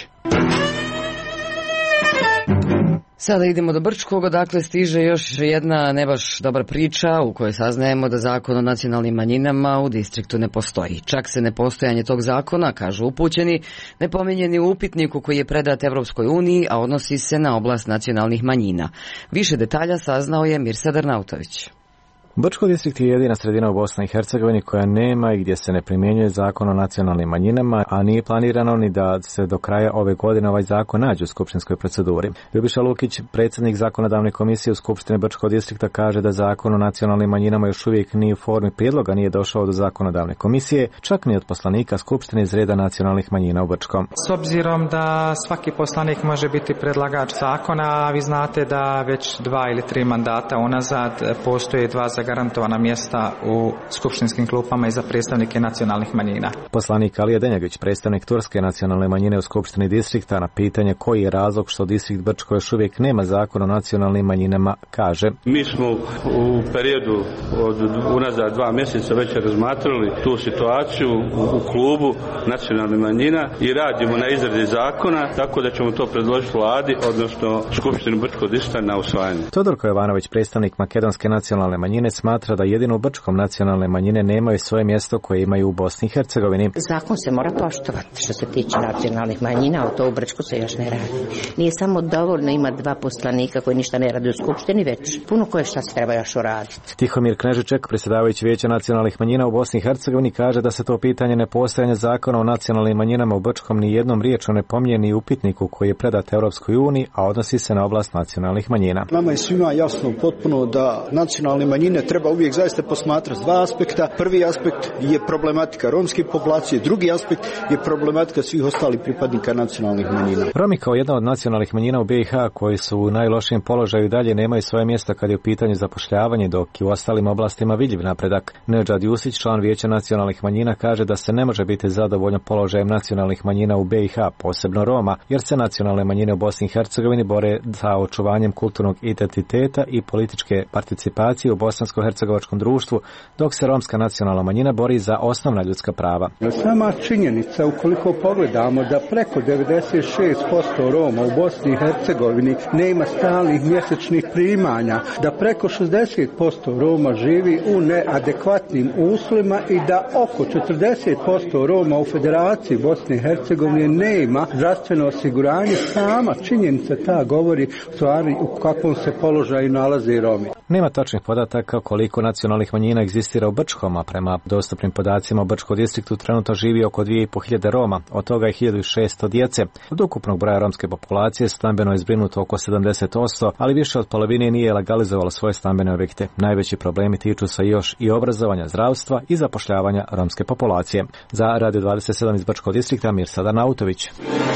Sada idemo do Brčkog, odakle stiže još jedna ne baš dobra priča u kojoj saznajemo da zakon o nacionalnim manjinama u distriktu ne postoji. Čak se nepostojanje tog zakona, kažu upućeni, ne pominje ni u upitniku koji je predat Evropskoj uniji, a odnosi se na oblast nacionalnih manjina. Više detalja saznao je Mirsad Arnautović. Brčko distrikt je jedina sredina u Bosni i Hercegovini koja nema i gdje se ne primjenjuje zakon o nacionalnim manjinama, a nije planirano ni da se do kraja ove godine ovaj zakon nađe u skupštinskoj proceduri. Ljubiša Lukić, predsjednik zakonodavne komisije u Skupštine Brčkog distrikta, kaže da zakon o nacionalnim manjinama još uvijek nije u formi prijedloga, nije došao do zakonodavne komisije, čak ni od poslanika Skupštine iz reda nacionalnih manjina u Brčkom. S obzirom da svaki poslanik može biti predlagač zakona, a vi znate da već dva ili tri mandata unazad postoje dva zagarantovana mjesta u skupštinskim klupama i za predstavnike nacionalnih manjina. Poslanik Alija Denjagić, predstavnik turske nacionalne manjine u Skupštini distrikta, na pitanje koji je razlog što distrikt Brčko još uvijek nema zakon o nacionalnim manjinama, kaže: Mi smo u periodu od unazad dva mjeseca već razmatrali tu situaciju u klubu nacionalnih manjina i radimo na izradi zakona, tako da ćemo to predložiti vladi, odnosno Skupštini Brčkog distrikta na usvajanje. Todorko Jovanović, predstavnik makedonske nacionalne manjine, smatra da jedino u Brčkom nacionalne manjine nemaju svoje mjesto koje imaju u Bosni i Hercegovini. Zakon se mora poštovati što se tiče nacionalnih manjina, a to u Brčku se još ne radi. Nije samo dovoljno ima dva poslanika koji ništa ne radi u Skupštini, već puno koje šta se treba još uraditi. Tihomir Knežiček, predsjedavajući Vijeća nacionalnih manjina u Bosni i Hercegovini, kaže da se to pitanje nepostojanja zakona o nacionalnim manjinama u Brčkom ni jednom riječju ne pominje ni upitniku koji je predat Europskoj uniji, a odnosi se na oblast nacionalnih manjina. Nama je svima jasno potpuno da nacionalne manjine treba uvijek zaista posmatrati dva aspekta. Prvi aspekt je problematika romske populacije, drugi aspekt je problematika svih ostalih pripadnika nacionalnih manjina. Romi kao jedna od nacionalnih manjina u B i H koji su u najlošijem položaju i dalje nemaju svoje mjesto kad je u pitanju zapošljavanje, dok i u ostalim oblastima vidljiv napredak. Nedžad Jusić, član Vijeća nacionalnih manjina, kaže da se ne može biti zadovoljan položajem nacionalnih manjina u B i H, posebno Roma, jer se nacionalne manjine u Bosni i Hercegovini bore za očuvanjem kulturnog identiteta i političke participacije u bosansko-hercegovačkom društvu, dok se romska nacionalna manjina bori za osnovna ljudska prava. Sama činjenica, ukoliko pogledamo da preko devedeset šest posto Roma u Bosni i Hercegovini nema stalnih mjesečnih primanja, da preko šezdeset posto Roma živi u neadekvatnim uslovima i da oko četrdeset posto Roma u Federaciji Bosne i Hercegovine nema zdravstveno osiguranje, sama činjenica ta govori u stvari u kakvom se položaju nalaze Romi. Nema točnih podataka koliko nacionalnih manjina egzistira u Brčkom, a prema dostupnim podacima u Brčkom distriktu trenutno živi oko dvije i pol hiljade Roma, od toga je hiljadu šesto djece. Od ukupnog broja romske populacije stambeno je zbrinuto oko sedamdeset posto, ali više od polovine nije legalizovalo svoje stambene objekte. Najveći problemi tiču se još i obrazovanja, zdravstva i zapošljavanja romske populacije. Za Radio dvadeset sedam iz Brčkog distrikta Mirsada Nautović.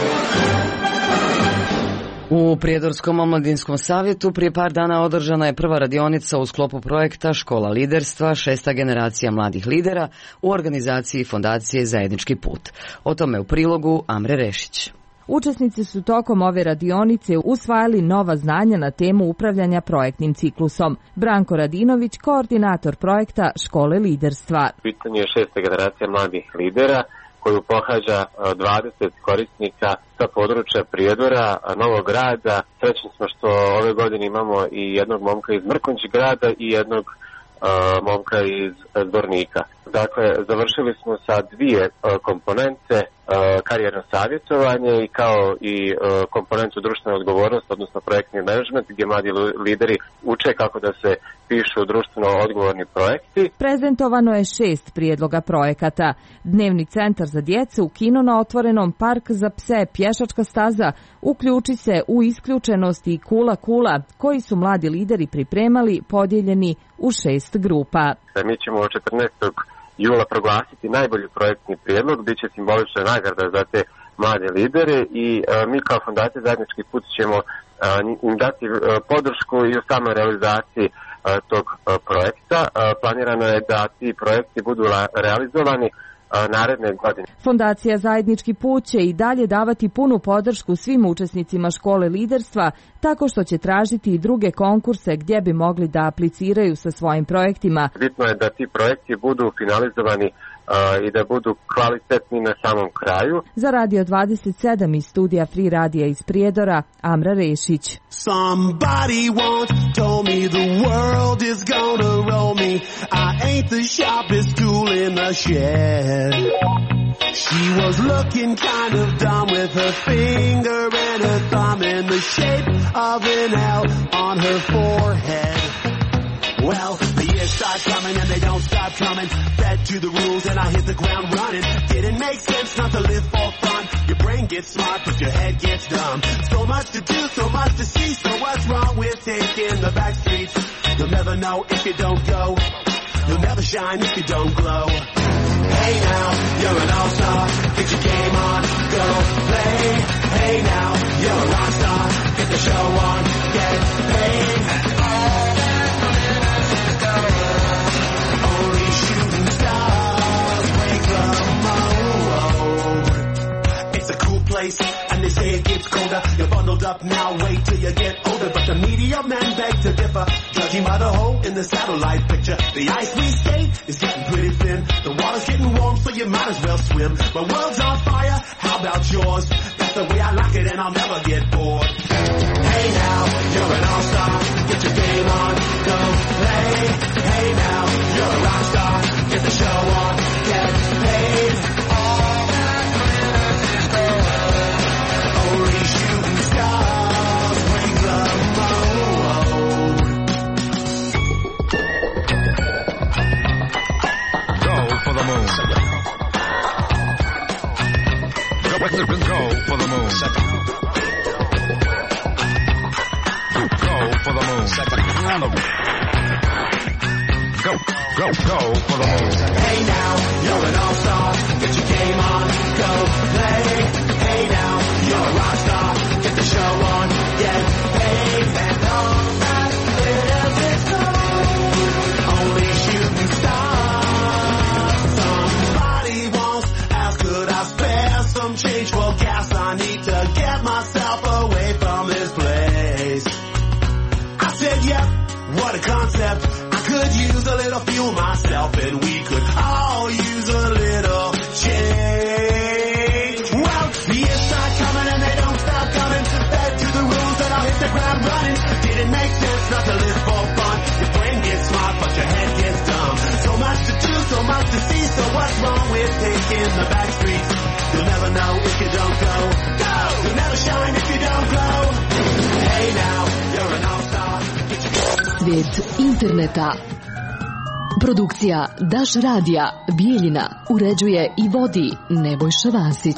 U Prijedorskom omladinskom savjetu prije par dana održana je prva radionica u sklopu projekta Škola liderstva, šesta generacija mladih lidera u organizaciji Fondacije Zajednički put. O tome u prilogu Amre Rešić. Učesnici su tokom ove radionice usvajali nova znanja na temu upravljanja projektnim ciklusom. Branko Radinović, koordinator projekta Škole liderstva. Pitanje je šesta generacija mladih lidera koju pohađa dvadeset korisnika sa područja Prijedora, Novog Grada. Srećni smo što ove godine imamo i jednog momka iz Mrkonjić grada i jednog uh, momka iz Zbornika. Dakle, završili smo sa dvije uh, komponente, uh, karijerno savjetovanje i kao i uh, komponentu društvene odgovornosti, odnosno projektni menadžment, gdje mladi lideri uče kako da se pišu društveno odgovorni projekti. Prezentovano je šest prijedloga projekata. Dnevni centar za djecu, kino na otvorenom, park za pse, pješačka staza, uključi se u isključenost i kula kula, koji su mladi lideri pripremali, podijeljeni u šest grupa. Mi ćemo četrnaestog jula proglasiti najbolji projektni prijedlog, bit će simbolična nagrada za te mlade lidere i a, mi kao Fondacija Zajednički put ćemo a, im dati a, podršku i u samoj realizaciji a, tog a, projekta. A, planirano je da ti projekti budu la, realizovani naredne godine. Fondacija Zajednički put će i dalje davati punu podršku svim učesnicima Škole liderstva, tako što će tražiti i druge konkurse gdje bi mogli da apliciraju sa svojim projektima. Bitno je da ti projekti budu finalizovani uh, i da budu kvalitetni na samom kraju. Za Radio dvadeset sedam iz studija Free Radija iz Prijedora, Amra Rešić. Somebody once told me the world is gonna roll me. I ain't the sharpest tool in the shed. She was looking kind of dumb with her finger and her thumb in the shape of an L on her forehead. Well, the years start coming and they don't stop coming. Fed to the rules and I hit the ground running. Didn't make sense not to live for fun. Your brain gets smart but your head gets dumb. So much to do, so much to see. So what's wrong with taking the back streets? You'll never know if you don't go. You'll never shine if you don't glow. Hey now, you're an all-star. Get your game on, go play. Hey now, you're a rock star. Get the show on, get paid. Only shooting stars break the mold. It's a cool place, and they say it gets colder. You're bundled up now, wait till you get older. But the media men beg to differ, judging by the hole in the satellite picture. The ice we skate is getting pretty thin. The water's getting warm, so you might as well swim. My world's on fire, how about yours? That's the way I like it, and I'll never get bored. Hey now, you're you're an all-star. Get your game on, go play. Hey now, you're a rock star. Get the show on, get paid. All that glitters is gold. Only shooting stars bring the mold. Go for the moon. Go, go for the moon. Go for the moon. Go, go, go for the moon. Hey now, you're an all-star. Get your game on, go play. Hey now, you're a rock star. Get the show on, get paid. And all that glitters is gold. Only shooting stars. Somebody once asked, could I spare some change for gas? I need to get myself away from this place. I said, yep, what a concept. I could use a little fuel myself, and we could all use a little change. Well, the years start coming and they don't stop coming. Back to the rules that I'll hit the ground running. Didn't make sense not to live for fun. Your brain gets smart, but your head gets dumb. So much to do, so much to see. So what's wrong with taking the back streets? You'll never know if you don't go. Go! You'll never shine if you don't glow. Hey now, you're an all-star. Svijet interneta. Produkcija Daš radija Bijeljina uređuje i vodi Nebojša Vasić.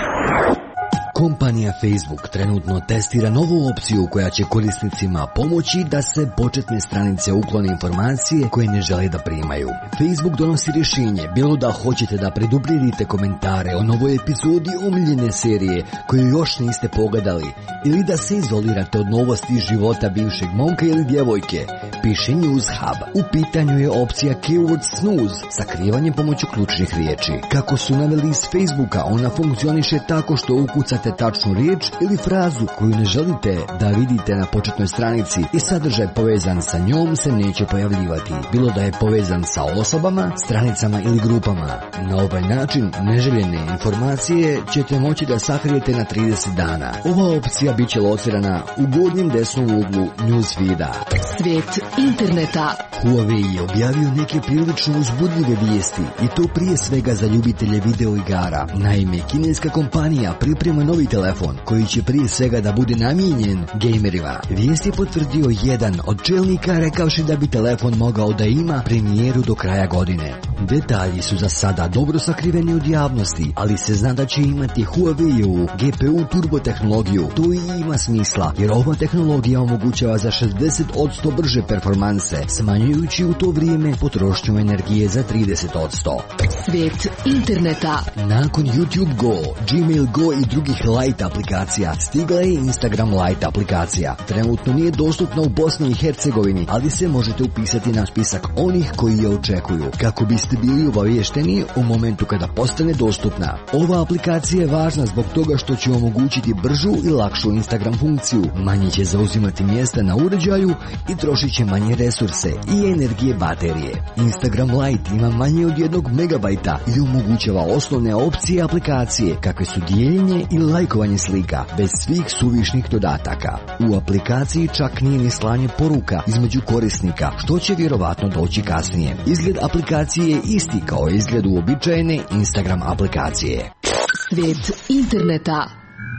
Kompanija Facebook trenutno testira novu opciju koja će korisnicima pomoći da se početne stranice uklone informacije koje ne žele da primaju. Facebook donosi rješenje, bilo da hoćete da predupredite komentare o novoj epizodi omiljene serije koju još niste pogledali, ili da se izolirate od novosti iz života bivšeg momka ili djevojke, piše News Hub. U pitanju je opcija Keyword Snooze, sakrivanje pomoću ključnih riječi. Kako su naveli iz Facebooka, ona funkcioniše tako što ukucate tačnu riječ ili frazu koju ne želite da vidite na početnoj stranici i sadržaj povezan sa njom se neće pojavljivati, bilo da je povezan sa osobama, stranicama ili grupama. Na ovaj način neželjene informacije ćete moći da sakrijete na trideset dana. Ova opcija bit će locirana u gornjem desnom uglu newsfeeda. Svijet interneta. Huawei je objavio neke prilično uzbudljive vijesti i to prije svega za ljubitelje video igara. Naime, kineska kompanija priprema novi telefon koji će prije svega da bude namijenjen gamerima. Vijest je potvrdio jedan od čelnika rekavši da bi telefon mogao da ima premijeru do kraja godine. Detalji su za sada dobro sakriveni od javnosti, ali se zna da će imati Huawei-u G P U turbo tehnologiju. To i ima smisla, jer ova tehnologija omogućava za šezdeset posto brže performanse, smanjujući u to vrijeme potrošnju energije za trideset posto. Svijet interneta. Nakon YouTube Go, Gmail Go i drugih Lite aplikacija, stigla je Instagram Lite aplikacija. Trenutno nije dostupna u Bosni i Hercegovini, ali se možete upisati na spisak onih koji je očekuju, kako biste bili obaviješteni u momentu kada postane dostupna. Ova aplikacija je važna zbog toga što će omogućiti bržu i lakšu Instagram funkciju, manje će zauzimati mjesta na uređaju i trošit će manje resurse i energije baterije. Instagram Lite ima manje od jednog megabajta i omogućava osnovne opcije aplikacije, kakve su dijeljenje i lajkovanje slika, bez svih suvišnih dodataka. U aplikaciji čak nije ni slanje poruka između korisnika, što će vjerovatno doći kasnije. Izgled aplikacije je isti kao izgled uobičajene Instagram aplikacije. Svijet interneta.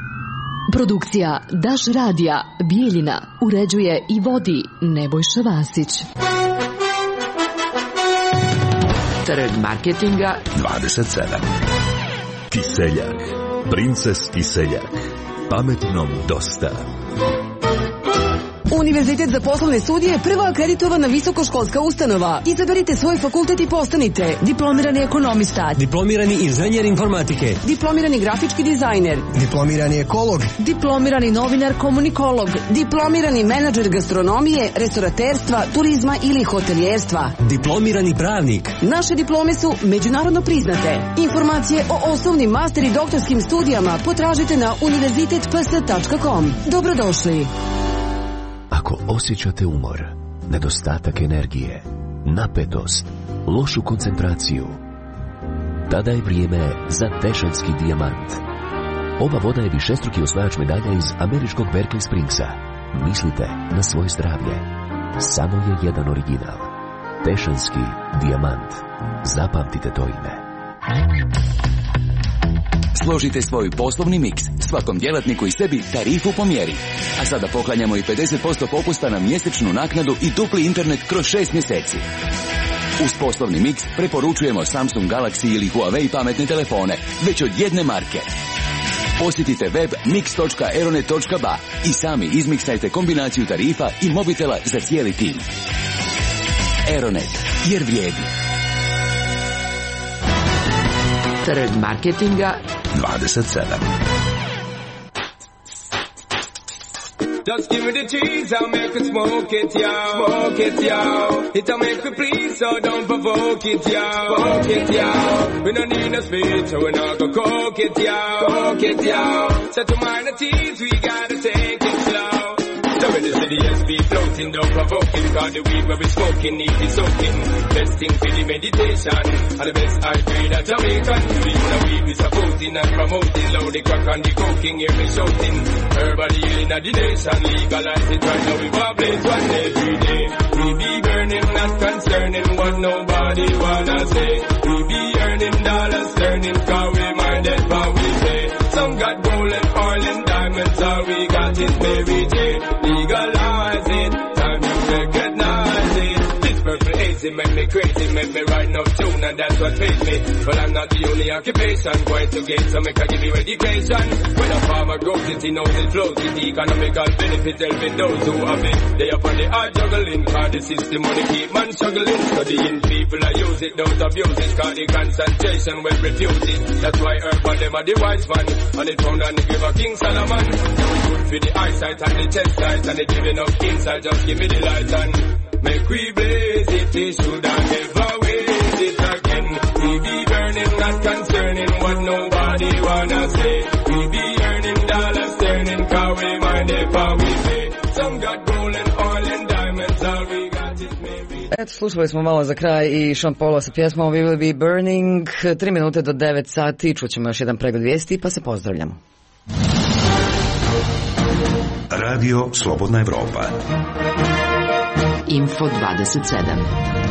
Produkcija Daš radija Bijeljina uređuje i vodi Nebojša Vasić. Trg marketinga dvadeset sedam. Kiseljak. Princes Kiseljak. Pametnom dosta. Univerzitet za poslovne studije, prva akreditovana visokoškolska ustanova. Izaberite svoj fakultet i postanite diplomirani ekonomista, diplomirani inženjer informatike, diplomirani grafički dizajner, diplomirani ekolog, diplomirani novinar komunikolog, diplomirani menadžer gastronomije, restoraterstva, turizma ili hotelijerstva, diplomirani pravnik. Naše diplome su međunarodno priznate. Informacije o osnovnim, master i doktorskim studijama potražite na univerzitet p s tačka com. Dobrodošli. Ako osjećate umor, nedostatak energije, napetost, lošu koncentraciju, tada je vrijeme za Tešanski dijamant. Ova voda je višestruki osvajač medalja iz američkog Berkeley Springsa. Mislite na svoje zdravlje. Samo je jedan original. Tešanski dijamant. Zapamtite to ime. Složite svoj poslovni miks, svakom djelatniku i sebi tarifu po mjeri. A sada poklanjamo i pedeset posto popusta na mjesečnu naknadu i dupli internet kroz šest mjeseci. Uz poslovni miks preporučujemo Samsung Galaxy ili Huawei pametne telefone, već od jedne marke. Posjetite web mix točka aeronet točka ba i sami izmiksajte kombinaciju tarifa i mobitela za cijeli tim. Aeronet, jer vrijedi. Trg marketinga dvadeset sedam. Just give me the cheese, I'll make it smoke it, yo. Smoke it, yo. It'll make me please, so don't provoke it, yo. Smoke it, yo. We don't need no speed, so we're not gonna coke it, yo. Coke it, yo. So to minor teens, we gotta take it slow. So when the city S P floating, don't provoke it, cause the weed where we smoking need be soaking. Best thing for the meditation, and the best I grade at Jamaican. Doing the weed we supporting and promoting, load the crack and the coking, hear me shouting. Everybody healing at the nation, legalize it right now, we vibrate one every day. We be burning, not concerning what nobody wanna say. We be earning dollars, turning, cause we minded what we pay. Some got gold and oil and diamonds, all we got is Mary J. Legalize it, time to recognize it. This purple hazy make me crazy, make me write no tune, and that's what pays me. But I'm not the only occupation going to gain, so make I give you education. When a farmer grows it, he knows it flows it. The economical benefit helping those who have it. They up on the hard juggling, cause the system only keep man struggling. Studying people I use it, don't abuse it, cause the concentration will refuse it. That's why Earth and them are the wise man, and it found on the grave of King Solomon. Now we good for the eyesight and the chest sight, and it giving up inside, just give me the light and make we blaze it, we should have never waste it again. We be burning, not concerning what nobody wanna say. We be earning dollars, turning, cause we mind if we pay. Some got gold and oil and diamonds, all we got is maybe. Eto, slušali smo malo za kraj i Sean Paula sa pjesmom We Will Be Burning. Tri minute do devet sati, čućemo još jedan pregled vijesti, pa se pozdravljamo. Radio Slobodna Evropa. Info dvadeset sedam.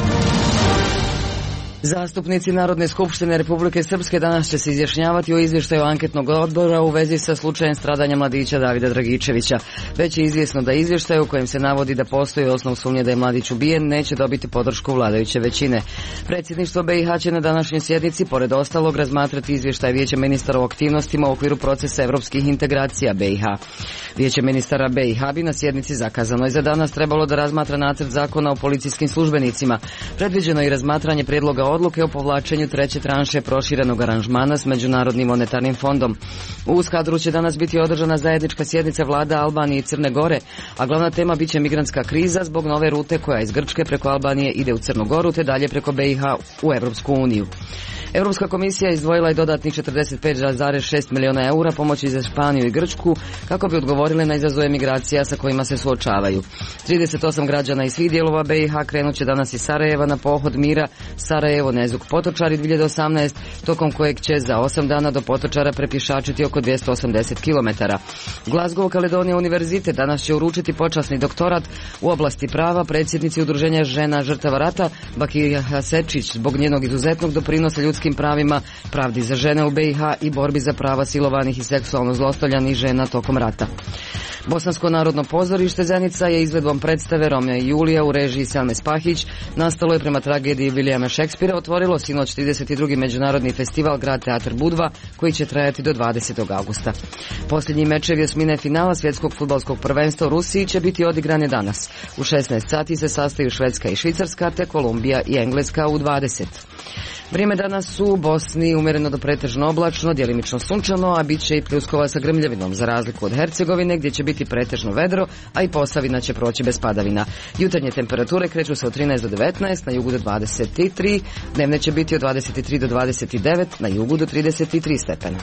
Zastupnici Narodne skupštine Republike Srpske danas će se izjašnjavati o izvještaju anketnog odbora u vezi sa slučajem stradanja mladića Davida Dragičevića. Već je izvjesno da izvještaj u kojem se navodi da postoji osnov sumnje da je mladić ubijen neće dobiti podršku vladajuće većine. Predsjedništvo B i H će na današnjoj sjednici pored ostalog razmatrati izvještaj Vijeća ministara o aktivnostima u okviru procesa evropskih integracija B i H. Vijeće ministara B i H bi na sjednici zakazano je za danas trebalo da razmatra nacrt zakona o policijskim službenicima. Predviđeno je i razmatranje prijedloga odluke o povlačenju treće tranše proširenog aranžmana s Međunarodnim monetarnim fondom. U Skadru će danas biti održana zajednička sjednica vlada Albanije i Crne Gore, a glavna tema biće migrantska kriza zbog nove rute koja iz Grčke preko Albanije ide u Crnu Goru te dalje preko B i H u Europsku uniju. Europska komisija izdvojila je dodatnih četrdeset pet zarez šest miliona eura pomoći za Španiju i Grčku kako bi odgovorile na izazove migracija sa kojima se suočavaju. trideset osam građana iz svih dijelova B i H krenut će danas iz Sarajeva na pohod mira Sarajevo Nezuk Potočari dvije hiljade osamnaeste, tokom kojeg će za osam dana do Potočara prepješačiti oko dvjesto osamdeset kilometara. Glasgow Kaledonija univerzitet danas će uručiti počasni doktorat u oblasti prava predsjednici Udruženja žena žrtava rata Bakija Hasečić zbog njenog izuzetnog doprinosa ljudskim pravima, pravdi za žene u B i H i borbi za prava silovanih i seksualno zlostavljanih žena tokom rata. Bosansko narodno pozorište Zenica je izvedbom predstave Romeo i Julija u režiji Selme Spahić, nastalo je prema tragediji Vilijama Šekspira, otvorilo sinoć trideset drugi međunarodni festival Grad teatr Budva koji će trajati do dvadesetog augusta. Posljednji mečevi osmine finala svjetskog fudbalskog prvenstva u Rusiji će biti odigrane danas. U šesnaest sati se sastaju Švedska i Švicarska te Kolumbija i Engleska u dvadeset. Vrijeme danas u Bosni umjereno do pretežno oblačno, djelimično sunčano, a bit će i pljuskova sa grmljavinom, za razliku od Hercegovine gdje će biti pretežno vedro, a i Posavina će proći bez padavina. Jutarnje temperature kreću se od trinaest do devetnaest, na jugu do dvadeset tri, dnevne će biti od dvadeset tri do dvadeset devet, na jugu do trideset tri stepena.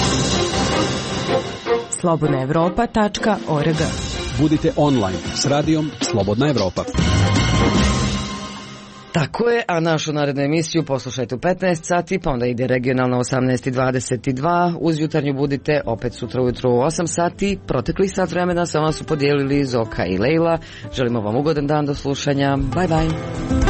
slobodna evropa tačka org. Budite online s radijom Slobodna Evropa. Tako je, a našu narednu emisiju poslušajte u petnaest sati, pa onda ide regionalno osamnaest i dvadeset dva, uz jutarnju budite opet sutra ujutro u osam sati. Protekli sat vremena sa vama su podijelili Zoka i Lejla. Želimo vam ugodan dan do slušanja. Bye bye.